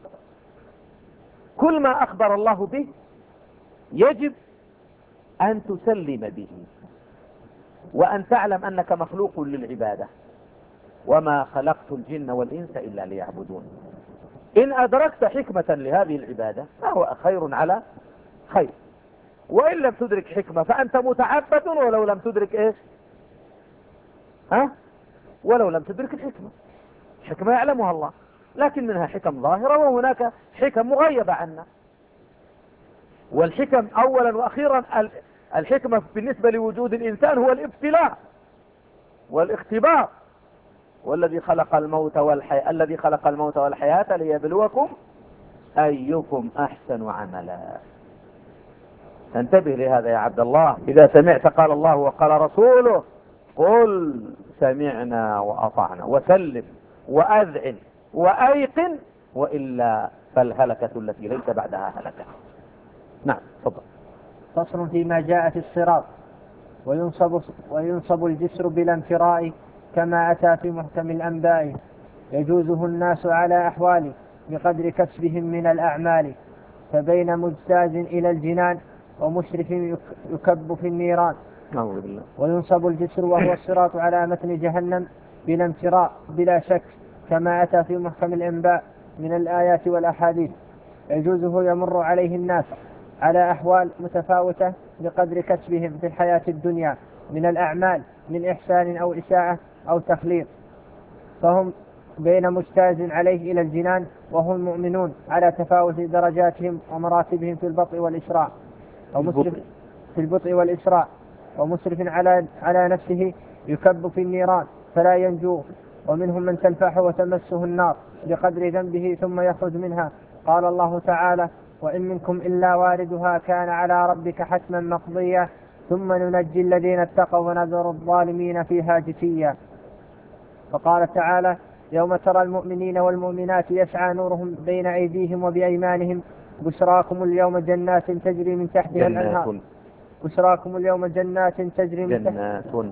كل ما أخبر الله به يجب أن تسلم به، وأن تعلم أنك مخلوق للعبادة. وما خلقت الجن والإنس إلا ليعبدون. إن أدركت حكمة لهذه العبادة فهو خير على خير، وإن لم تدرك حكمة فأنت متعبد ولو لم تدرك إيش؟ ها؟ ولو لم تدرك الحكمة. حكمة يعلمها الله، لكن منها حكم ظاهرة وهناك حكم مغيبة عنا. والحكم أولا وأخيرا الحكمة بالنسبة لوجود الإنسان هو الابتلاء والاختبار. والذي خلق الموت والحياة الذي خلق الموت والحياة ليبلوكم أيكم أحسن عملا. انتبه لهذا يا عبد الله. إذا سمعت قال الله وقال رسوله قل سمعنا وأطعنا وسلم وأذعن وأيقن، وإلا فالهلكة التي ليس بعدها هلكة. نعم تفضل. فصل فيما جاء في الصراط. وينصب, وينصب الجسر بلا انفراء كما أتى في محكم الأنباء، يجوزه الناس على أحوال بقدر كسبهم من الأعمال، فبين مجتاز إلى الجنان ومشرف يكب في النيران. وينصب الجسر وهو الصراط على متن جهنم بلا امتراء بلا شك كما أتى في محكم الأنباء من الآيات والأحاديث، يجوزه يمر عليه الناس على أحوال متفاوتة بقدر كسبهم في الحياة الدنيا من الأعمال من إحسان أو إساءة أو تخليط، فهم بين مجتاز عليه إلى الجنان وهم مؤمنون على تفاوت درجاتهم ومراتبهم في البطء والإسراء، ومسرف في البطء والإسراء ومسرف على على نفسه يكب في النيران فلا ينجو، ومنهم من تنفح وتمسه النار بقدر ذنبه ثم يخرج منها. قال الله تعالى: وإن منكم إلا واردها كان على ربك حتما مقضيا ثم ننجي الذين اتقوا ونذر الظالمين فيها جثيا. وقال تعالى: يوم ترى المؤمنين والمؤمنات يسعى نورهم بين أيديهم وبأيمانهم بشراكم اليوم جنات تجري من تحتها الأنهار بشراكم اليوم جنات تجري من تحت جنات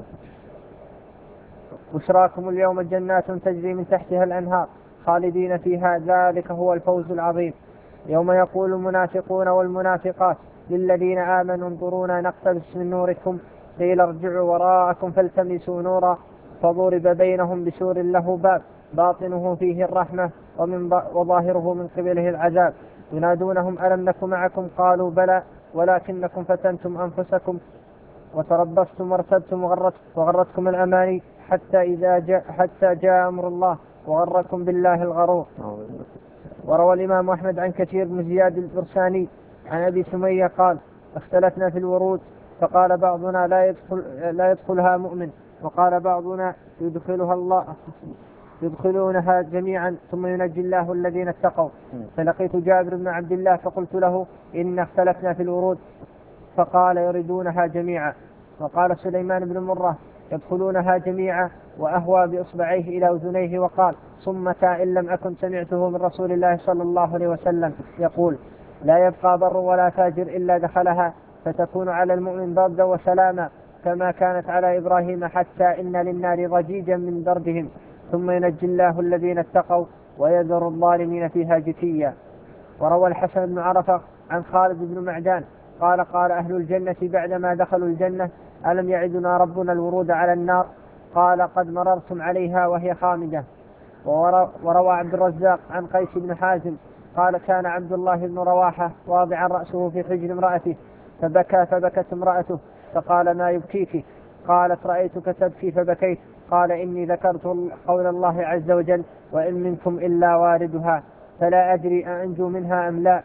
بشراكم اليوم جنات تجري من تحتها الأنهار خالدين فيها ذلك هو الفوز العظيم. يوم يقول المنافقون والمنافقات للذين آمنوا انظرونا نقتبس من نوركم قيل ارجعوا وراءكم فالتمسوا نورا فضرب بينهم بسور له باب باطنه فيه الرحمة ومن وظاهره من قبله العذاب ينادونهم ألم نك معكم قالوا بلى ولكنكم فتنتم أنفسكم وتربصتم وارتبتم وغرتكم الأماني حتى إذا جاء حتى جاء أمر الله وغركم بالله الغرور. وروى الإمام أحمد عن كثير بن زياد البرساني عن أبي سمية قال اختلفنا في الورود فقال بعضنا لا يدخل لا يدخلها مؤمن وقال بعضنا يدخلها الله يدخلونها جميعا ثم ينجي الله الذين اتقوا. فلقيت جابر بن عبد الله فقلت له إن اختلفنا في الورود فقال يردونها جميعا. وقال سليمان بن مرة يدخلونها جميعا وأهوى بإصبعيه إلى أذنيه وقال صمت إن لم أكن سمعته من رسول الله صلى الله عليه وسلم يقول لا يبقى بر ولا فاجر إلا دخلها فتكون على المؤمن بردا وسلاما كما كانت على إبراهيم حتى إن للنار ضجيجا من دردهم ثم ينجي الله الذين اتقوا ويذر الظالمين فيها جثيا. وروى الحسن بن عرفة عن خالد بن معدان قال قال أهل الجنة بعدما دخلوا الجنة ألم يعدنا ربنا الورود على النار قال قد مررتم عليها وهي خامدة. وروى عبد الرزاق عن قيس بن حازم قال كان عبد الله بن رواحة واضعا رأسه في حجر امرأته فبكى فبكت امرأته فقال ما يبكيك قالت رأيتك تبكي فبكيت قال إني ذكرت قول الله عز وجل وإن منكم إلا واردها فلا أدري أنجو منها أم لا.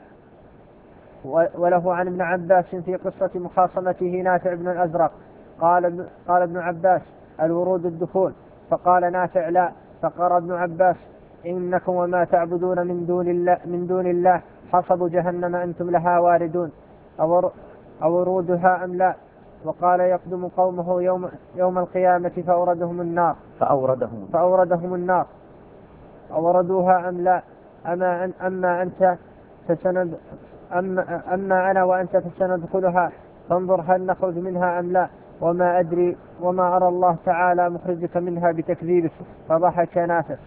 وله عن ابن عباس في قصة مخاصمته نافع بن الأزرق قال قال ابن عباس الورود الدخول فقال نافع لا فقال ابن عباس إنكم وما تعبدون من دون الله من دون الله حصب جهنم أنتم لها واردون أورودها أم لا. وقال يقدم قومه يوم, يوم القيامة فأوردهم النار فأوردهم, فأوردهم النار أوردوها أم لا. أما, أن أما أنت فسند أما, أما أنا وأنت فسندخلها فانظر هل نخرج منها أم لا. وما أدري وما أرى الله تعالى مخرجك منها بتكذيبك فضحك نافع.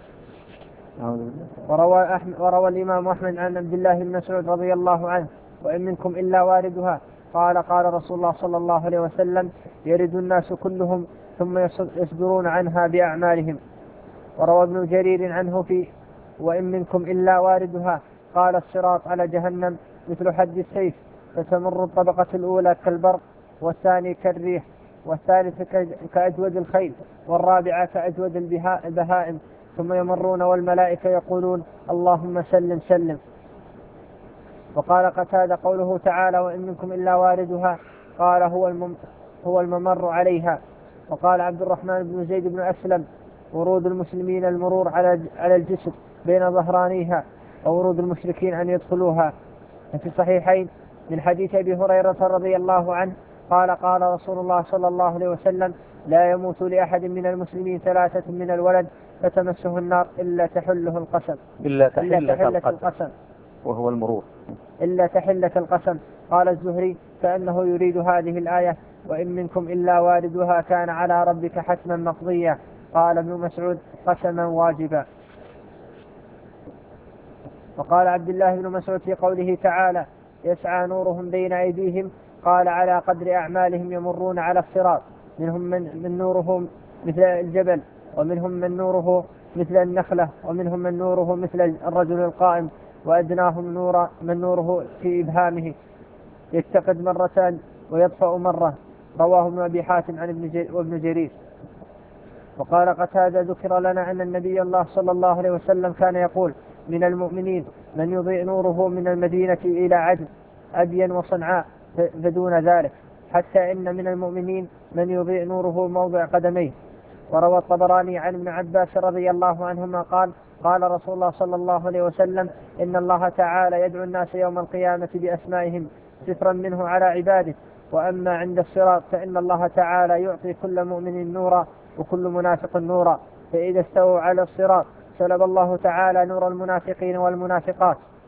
وروى, أحمد وروى الإمام أحمد عن عبد الله بن مسعود رضي الله عنه وإن منكم إلا واردها قال قال رسول الله صلى الله عليه وسلم يرد الناس كلهم ثم يصدرون عنها بأعمالهم. وروى ابن جرير عنه في وإن منكم إلا واردها قال الصراط على جهنم مثل حد السيف فتمر الطبقة الأولى كالبرق والثاني كالريح والثالث كأجود الخيل والرابعة كأجود البهائم ثم يمرون والملائكة يقولون اللهم سلم سلم. وقال قتادة قوله تعالى وإن منكم إلا واردها قال هو, المم هو الممر عليها. وقال عبد الرحمن بن زيد بن أسلم ورود المسلمين المرور على على الجسر بين ظهرانيها وورود المشركين أن يدخلوها. في الصحيحين من حديث أبي هريرة رضي الله عنه قال قال رسول الله صلى الله عليه وسلم لا يموت لأحد من المسلمين ثلاثة من الولد فتمسه النار إلا تحله القسم إلا تحلة, إلا تحلة القسم. القسم وهو المرور إلا تحلة القسم. قال الزهري كأنه يريد هذه الآية وإن منكم إلا واردها كان على ربك حتما مقضيا. قال ابن مسعود قسما واجبا. وقال عبد الله بن مسعود في قوله تعالى يسعى نورهم بين أيديهم قال على قدر أعمالهم يمرون على الصراط منهم من, من نوره مثل الجبل ومنهم من نوره مثل النخلة ومنهم من نوره مثل الرجل القائم وأدناهم نور من نوره في إبهامه يتقد مرة ويطفأ مرة. رواه ابن أبي حاتم عن ابن جرير. وقال قتادة ذكر لنا أن النبي الله صلى الله عليه وسلم كان يقول من المؤمنين من يضيء نوره من المدينة إلى عدن أبين وصنعاء فدون ذلك حتى إن من المؤمنين من يضيء نوره موضع قدميه. وروى الطبراني عن ابن عباس رضي الله عنهما قال قال رسول الله صلى الله عليه وسلم إن الله تعالى يدعو الناس يوم القيامة بأسمائهم سترا منه على عباده. وأما عند الصراط فإن الله تعالى يعطي كل مؤمن نورا وكل منافق نورا فإذا استووا على الصراط سلب الله تعالى نور المنافقين والمنافقات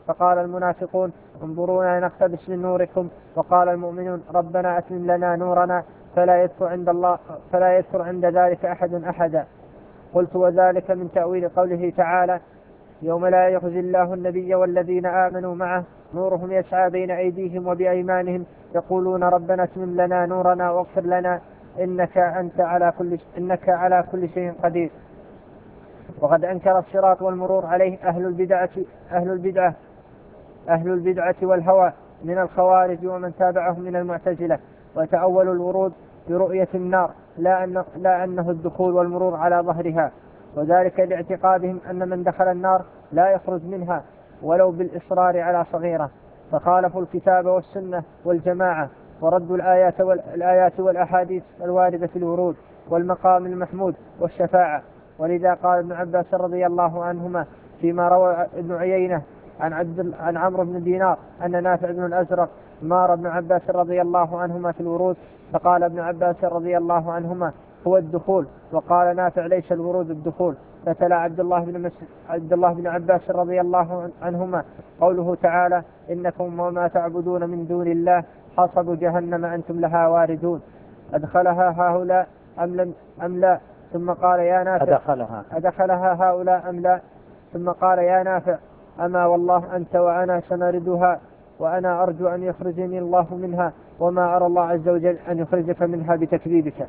فقال المنافقون انظرونا نقتبس من نوركم، وقال المؤمنون ربنا أتمم لنا نورنا، فلا يذكر عند الله فلا يذكر عند ذلك أحد أحدا. قلت وذلك من تأويل قوله تعالى يوم لا يخزي الله النبي والذين آمنوا معه نورهم يسعى بين أيديهم وبأيمانهم يقولون ربنا اتمم لنا نورنا واغفر لنا إنك أنت على كل إنك على كل شيء قدير. وقد أنكر الصراط والمرور عليه أهل البدعة أهل البدعة أهل البدعة والهوى من الخوارج ومن تابعهم من المعتزلة، وتأولوا الورود برؤية النار لا, أن لا أنه الدخول والمرور على ظهرها، وذلك لاعتقادهم أن من دخل النار لا يخرج منها ولو بالإصرار على صغيرة، فخالفوا الكتاب والسنة والجماعة وردوا الآيات, والآيات والأحاديث الواردة في الورود والمقام المحمود والشفاعة. ولذا قال ابن عباس رضي الله عنهما فيما روى ابن عيينة عن, عبد عن عمرو بن دينار أن نافع بن الأزرق مار ابن عباس رضي الله عنهما في الورود، فقال ابن عباس رضي الله عنهما هو الدخول، وقال نافع ليس الورود الدخول. فتلا عبد الله بن مس... عبد الله بن عباس رضي الله عنهما قوله تعالى إنكم وما تعبدون من دون الله حصب جهنم أنتم لها واردون، أدخلها هؤلاء أم, لم... أم لا؟ ثم قال يا نافع أدخلها. أدخلها هؤلاء أم لا؟ ثم قال يا نافع أما والله أنت وأنا سنردها، وأنا أرجو أن يخرجني الله منها، وما أرى الله عز وجل أن يخرجك منها بتكذيبك.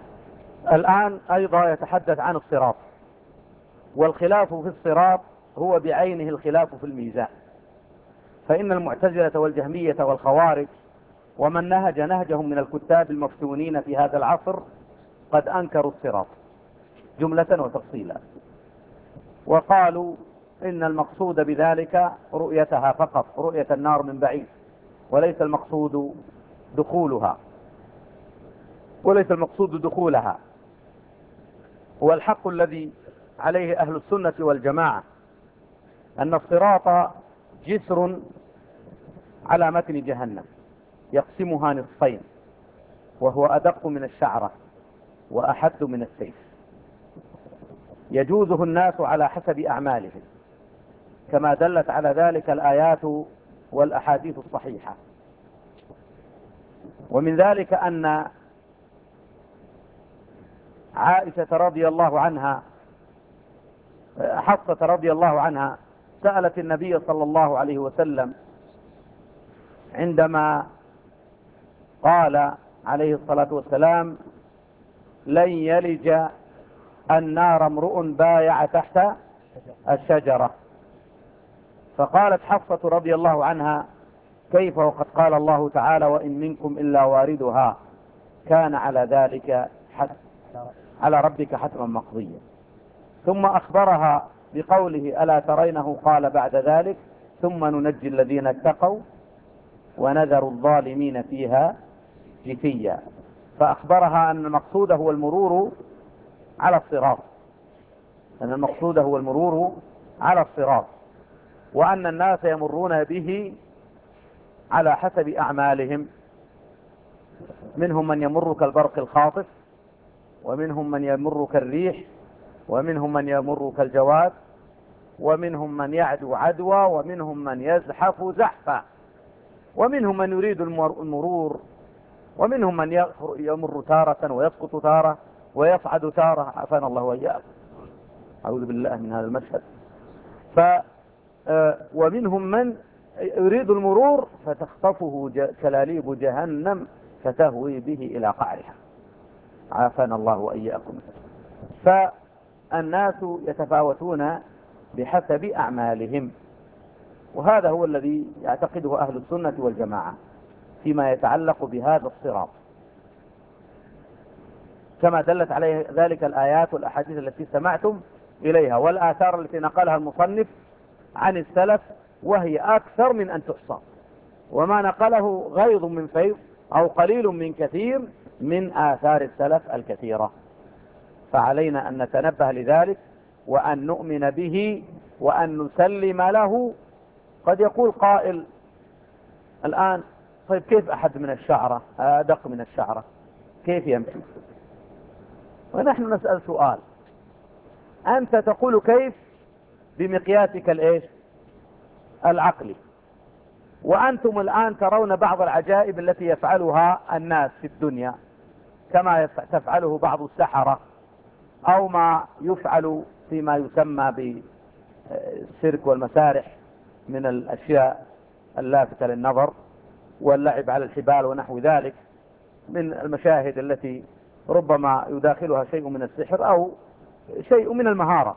الآن أيضا يتحدث عن الصراط، والخلاف في الصراط هو بعينه الخلاف في الميزان، فإن المعتزلة والجهمية والخوارج ومن نهج نهجهم من الكتاب المفتونين في هذا العصر قد أنكروا الصراط جملة وتفصيلا، وقالوا إن المقصود بذلك رؤيتها فقط، رؤية النار من بعيد، وليس المقصود دخولها وليس المقصود دخولها. والحق الذي عليه أهل السنة والجماعة أن الصراط جسر على متن جهنم يقسمها نصفين، وهو أدق من الشعرة وأحد من السيف، يجوزه الناس على حسب أعمالهم، كما دلت على ذلك الآيات والأحاديث الصحيحة. ومن ذلك أن عائشة رضي الله عنها حفصة رضي الله عنها سألت النبي صلى الله عليه وسلم عندما قال عليه الصلاة والسلام لن يلج النار امرؤ بايع تحت الشجرة، فقالت حفصة رضي الله عنها كيف وقد قال الله تعالى وإن منكم إلا واردها كان على ذلك حتم على ربك حتما مقضيا. ثم أخبرها بقوله ألا ترينه قال بعد ذلك ثم ننجي الذين اتقوا ونذر الظالمين فيها جثيا، فأخبرها أن المقصود هو المرور على الصراط، أن المقصود هو المرور على الصراط، وأن الناس يمرون به على حسب أعمالهم، منهم من يمر كالبرق الخاطف، ومنهم من يمر كالريح، ومنهم من يمر كالجواد، ومنهم من يعدو عدوى، ومنهم من يزحف زحفا، ومنهم من يريد المرور، ومنهم من يمر تارة ويسقط تارة ويصعد تارة، عافانا الله وإياكم، أعوذ بالله من هذا المشهد. ف ومنهم من يريد المرور فتخطفه كلاليب جهنم فتهوي به إلى قعرها، عافانا الله وإياكم. فالناس يتفاوتون بحسب أعمالهم، وهذا هو الذي يعتقده أهل السنة والجماعة فيما يتعلق بهذا الصراط، كما دلت عليه ذلك الآيات والأحاديث التي استمعتم إليها، والآثار التي نقلها المصنف عن السلف، وهي أكثر من أن تحصى، وما نقله غيض من فيض أو قليل من كثير من آثار السلف الكثيرة، فعلينا أن نتنبه لذلك وأن نؤمن به وأن نسلم له. قد يقول قائل الآن طيب كيف أحد من الشعرة أدق من الشعرة كيف يمشي؟ ونحن نسأل سؤال، أنت تقول كيف بمقياسك الإيش العقلي. وأنتم الآن ترون بعض العجائب التي يفعلها الناس في الدنيا، كما تفعله بعض السحرة، أو ما يفعل فيما يسمى بالسيرك والمسارح من الأشياء اللافتة للنظر واللعب على الحبال ونحو ذلك، من المشاهد التي ربما يداخلها شيء من السحر أو شيء من المهارة،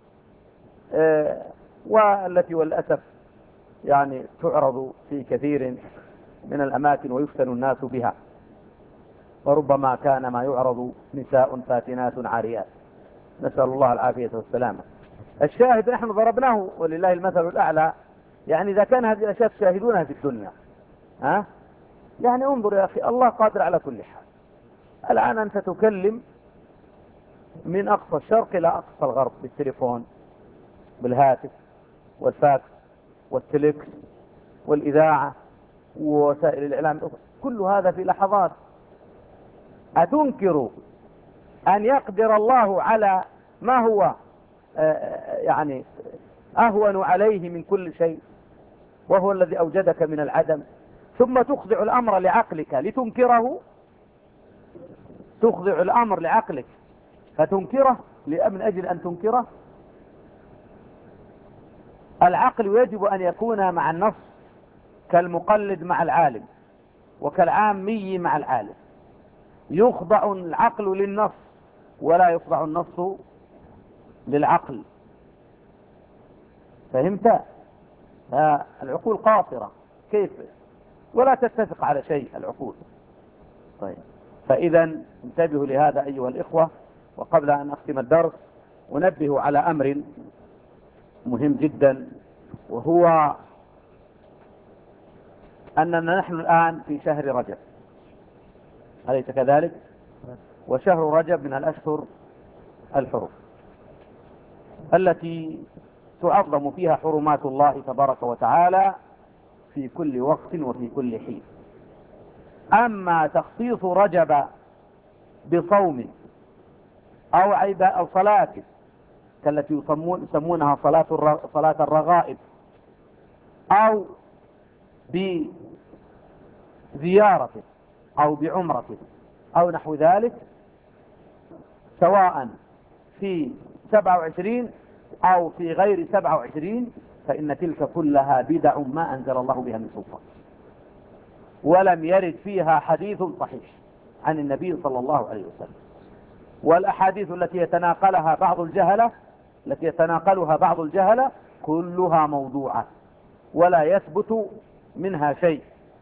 والتي والأسف يعني تعرض في كثير من الأماكن ويفتن الناس بها، وربما كان ما يعرض نساء فاتنات عاريات، نسأل الله العافية والسلامة. الشاهد نحن ضربناه ولله المثل الأعلى، يعني إذا كان هذه الأشياء تشاهدونها في الدنيا، ها يعني انظر يا أخي، الله قادر على كل حال. الآن أنت تكلم من أقصى الشرق إلى أقصى الغرب بالتليفون، بالهاتف والفاكس والتليكس والإذاعة ووسائل الإعلام، كل هذا في لحظات. أتنكر أن يقدر الله على ما هو يعني أهون عليه من كل شيء، وهو الذي أوجدك من العدم، ثم تخضع الأمر لعقلك لتنكره؟ تخضع الأمر لعقلك فتنكره من أجل أن تنكره؟ العقل يجب أن يكون مع النص كالمقلد مع العالم، وكالعامي مع العالم. يخضع العقل للنص ولا يخضع النص للعقل. فهمت؟ العقول قاصرة كيف؟ ولا تتفق على شيء العقول. طيب، فإذا انتبهوا لهذا أيها الإخوة. وقبل أن أختم الدرس أنبه على أمر مهم جدا، وهو أننا نحن الآن في شهر رجب، أليس كذلك؟ وشهر رجب من الأشهر الحرم التي تعظم فيها حرمات الله تبارك وتعالى في كل وقت وفي كل حين. أما تخصيص رجب بصوم أو عبادة أو صلاة كالتي يسمونها صلاة صلاة الرغائب، أو بزيارة أو بعمرة أو نحو ذلك، سواء في سبعة وعشرين أو في غير سبعة وعشرين، فإن تلك كلها بدع ما أنزل الله بها من سلطان، ولم يرد فيها حديث صحيح عن النبي صلى الله عليه وسلم. والأحاديث التي يتناقلها بعض الجهلة التي يتناقلها بعض الجهلة كلها موضوعة ولا يثبت منها شيء.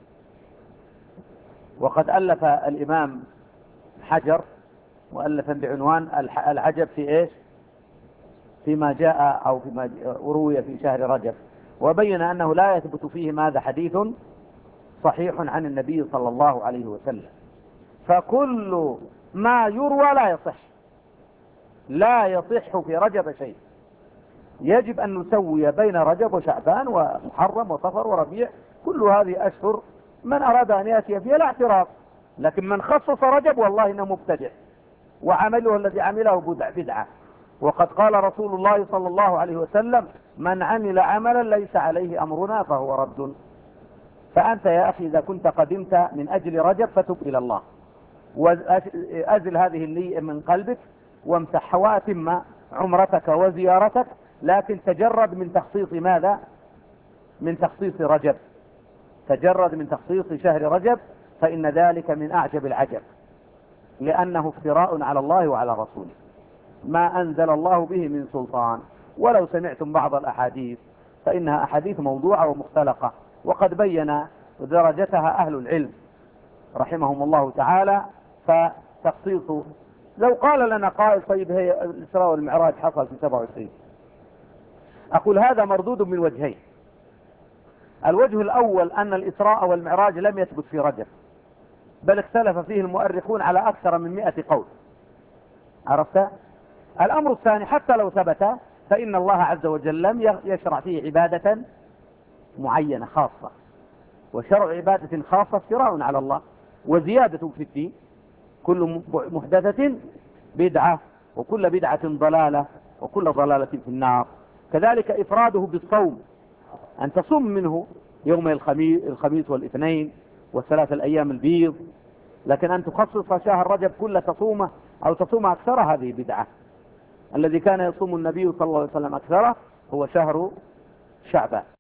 وقد ألف الإمام حجر مؤلفا بعنوان العجب في إيش؟ فيما جاء أو فيما روي في شهر رجب، وبين أنه لا يثبت فيه ماذا حديث صحيح عن النبي صلى الله عليه وسلم. فكل ما يروى لا يصح، لا يصح في رجب شيء. يجب أن نسوي بين رجب وشعبان ومحرم وصفر وربيع، كل هذه أشهر من أراد أن يأتي فيها لا اعتراض، لكن من خصص رجب والله إنه مبتدع، وعمله الذي عمله بدعة. وقد قال رسول الله صلى الله عليه وسلم: من عمل عملا ليس عليه أمرنا فهو رد. فأنت يا أخي إذا كنت قدمت من أجل رجب فتب إلى الله، وأزل هذه النية من قلبك، وامسح واتم عمرتك وزيارتك، لكن تجرد من تخصيص ماذا؟ من تخصيص رجب، تجرد من تخصيص شهر رجب، فإن ذلك من أعجب العجب، لأنه افتراء على الله وعلى رسوله، ما أنزل الله به من سلطان. ولو سمعتم بعض الأحاديث فإنها أحاديث موضوعة ومختلقة، وقد بين درجتها أهل العلم رحمهم الله تعالى. فتخصيص، لو قال لنا قائل: طيب هي الإسراء والمعراج حصل في سبعة وعشرين، أقول هذا مردود من وجهين. الوجه الأول أن الإسراء والمعراج لم يثبت في رجب، بل اختلف فيه المؤرخون على أكثر من مئة قول. عرفت؟ الأمر الثاني، حتى لو ثبت فإن الله عز وجل لم يشرع فيه عبادة معينة خاصة، وشرع عبادة خاصة افتراء على الله وزيادة في الدين. كل محدثة بدعة، وكل بدعة ضلالة، وكل ضلالة في النار. كذلك إفراده بالصوم أن تصوم منه يوم الخميس, الخميس والاثنين والثلاث الأيام البيض، لكن أن تخصص شهر رجب كله تصومه أو تصوم أكثر هذه بدعة. الذي كان يصوم النبي صلى الله عليه وسلم أكثره هو شهر شعبان.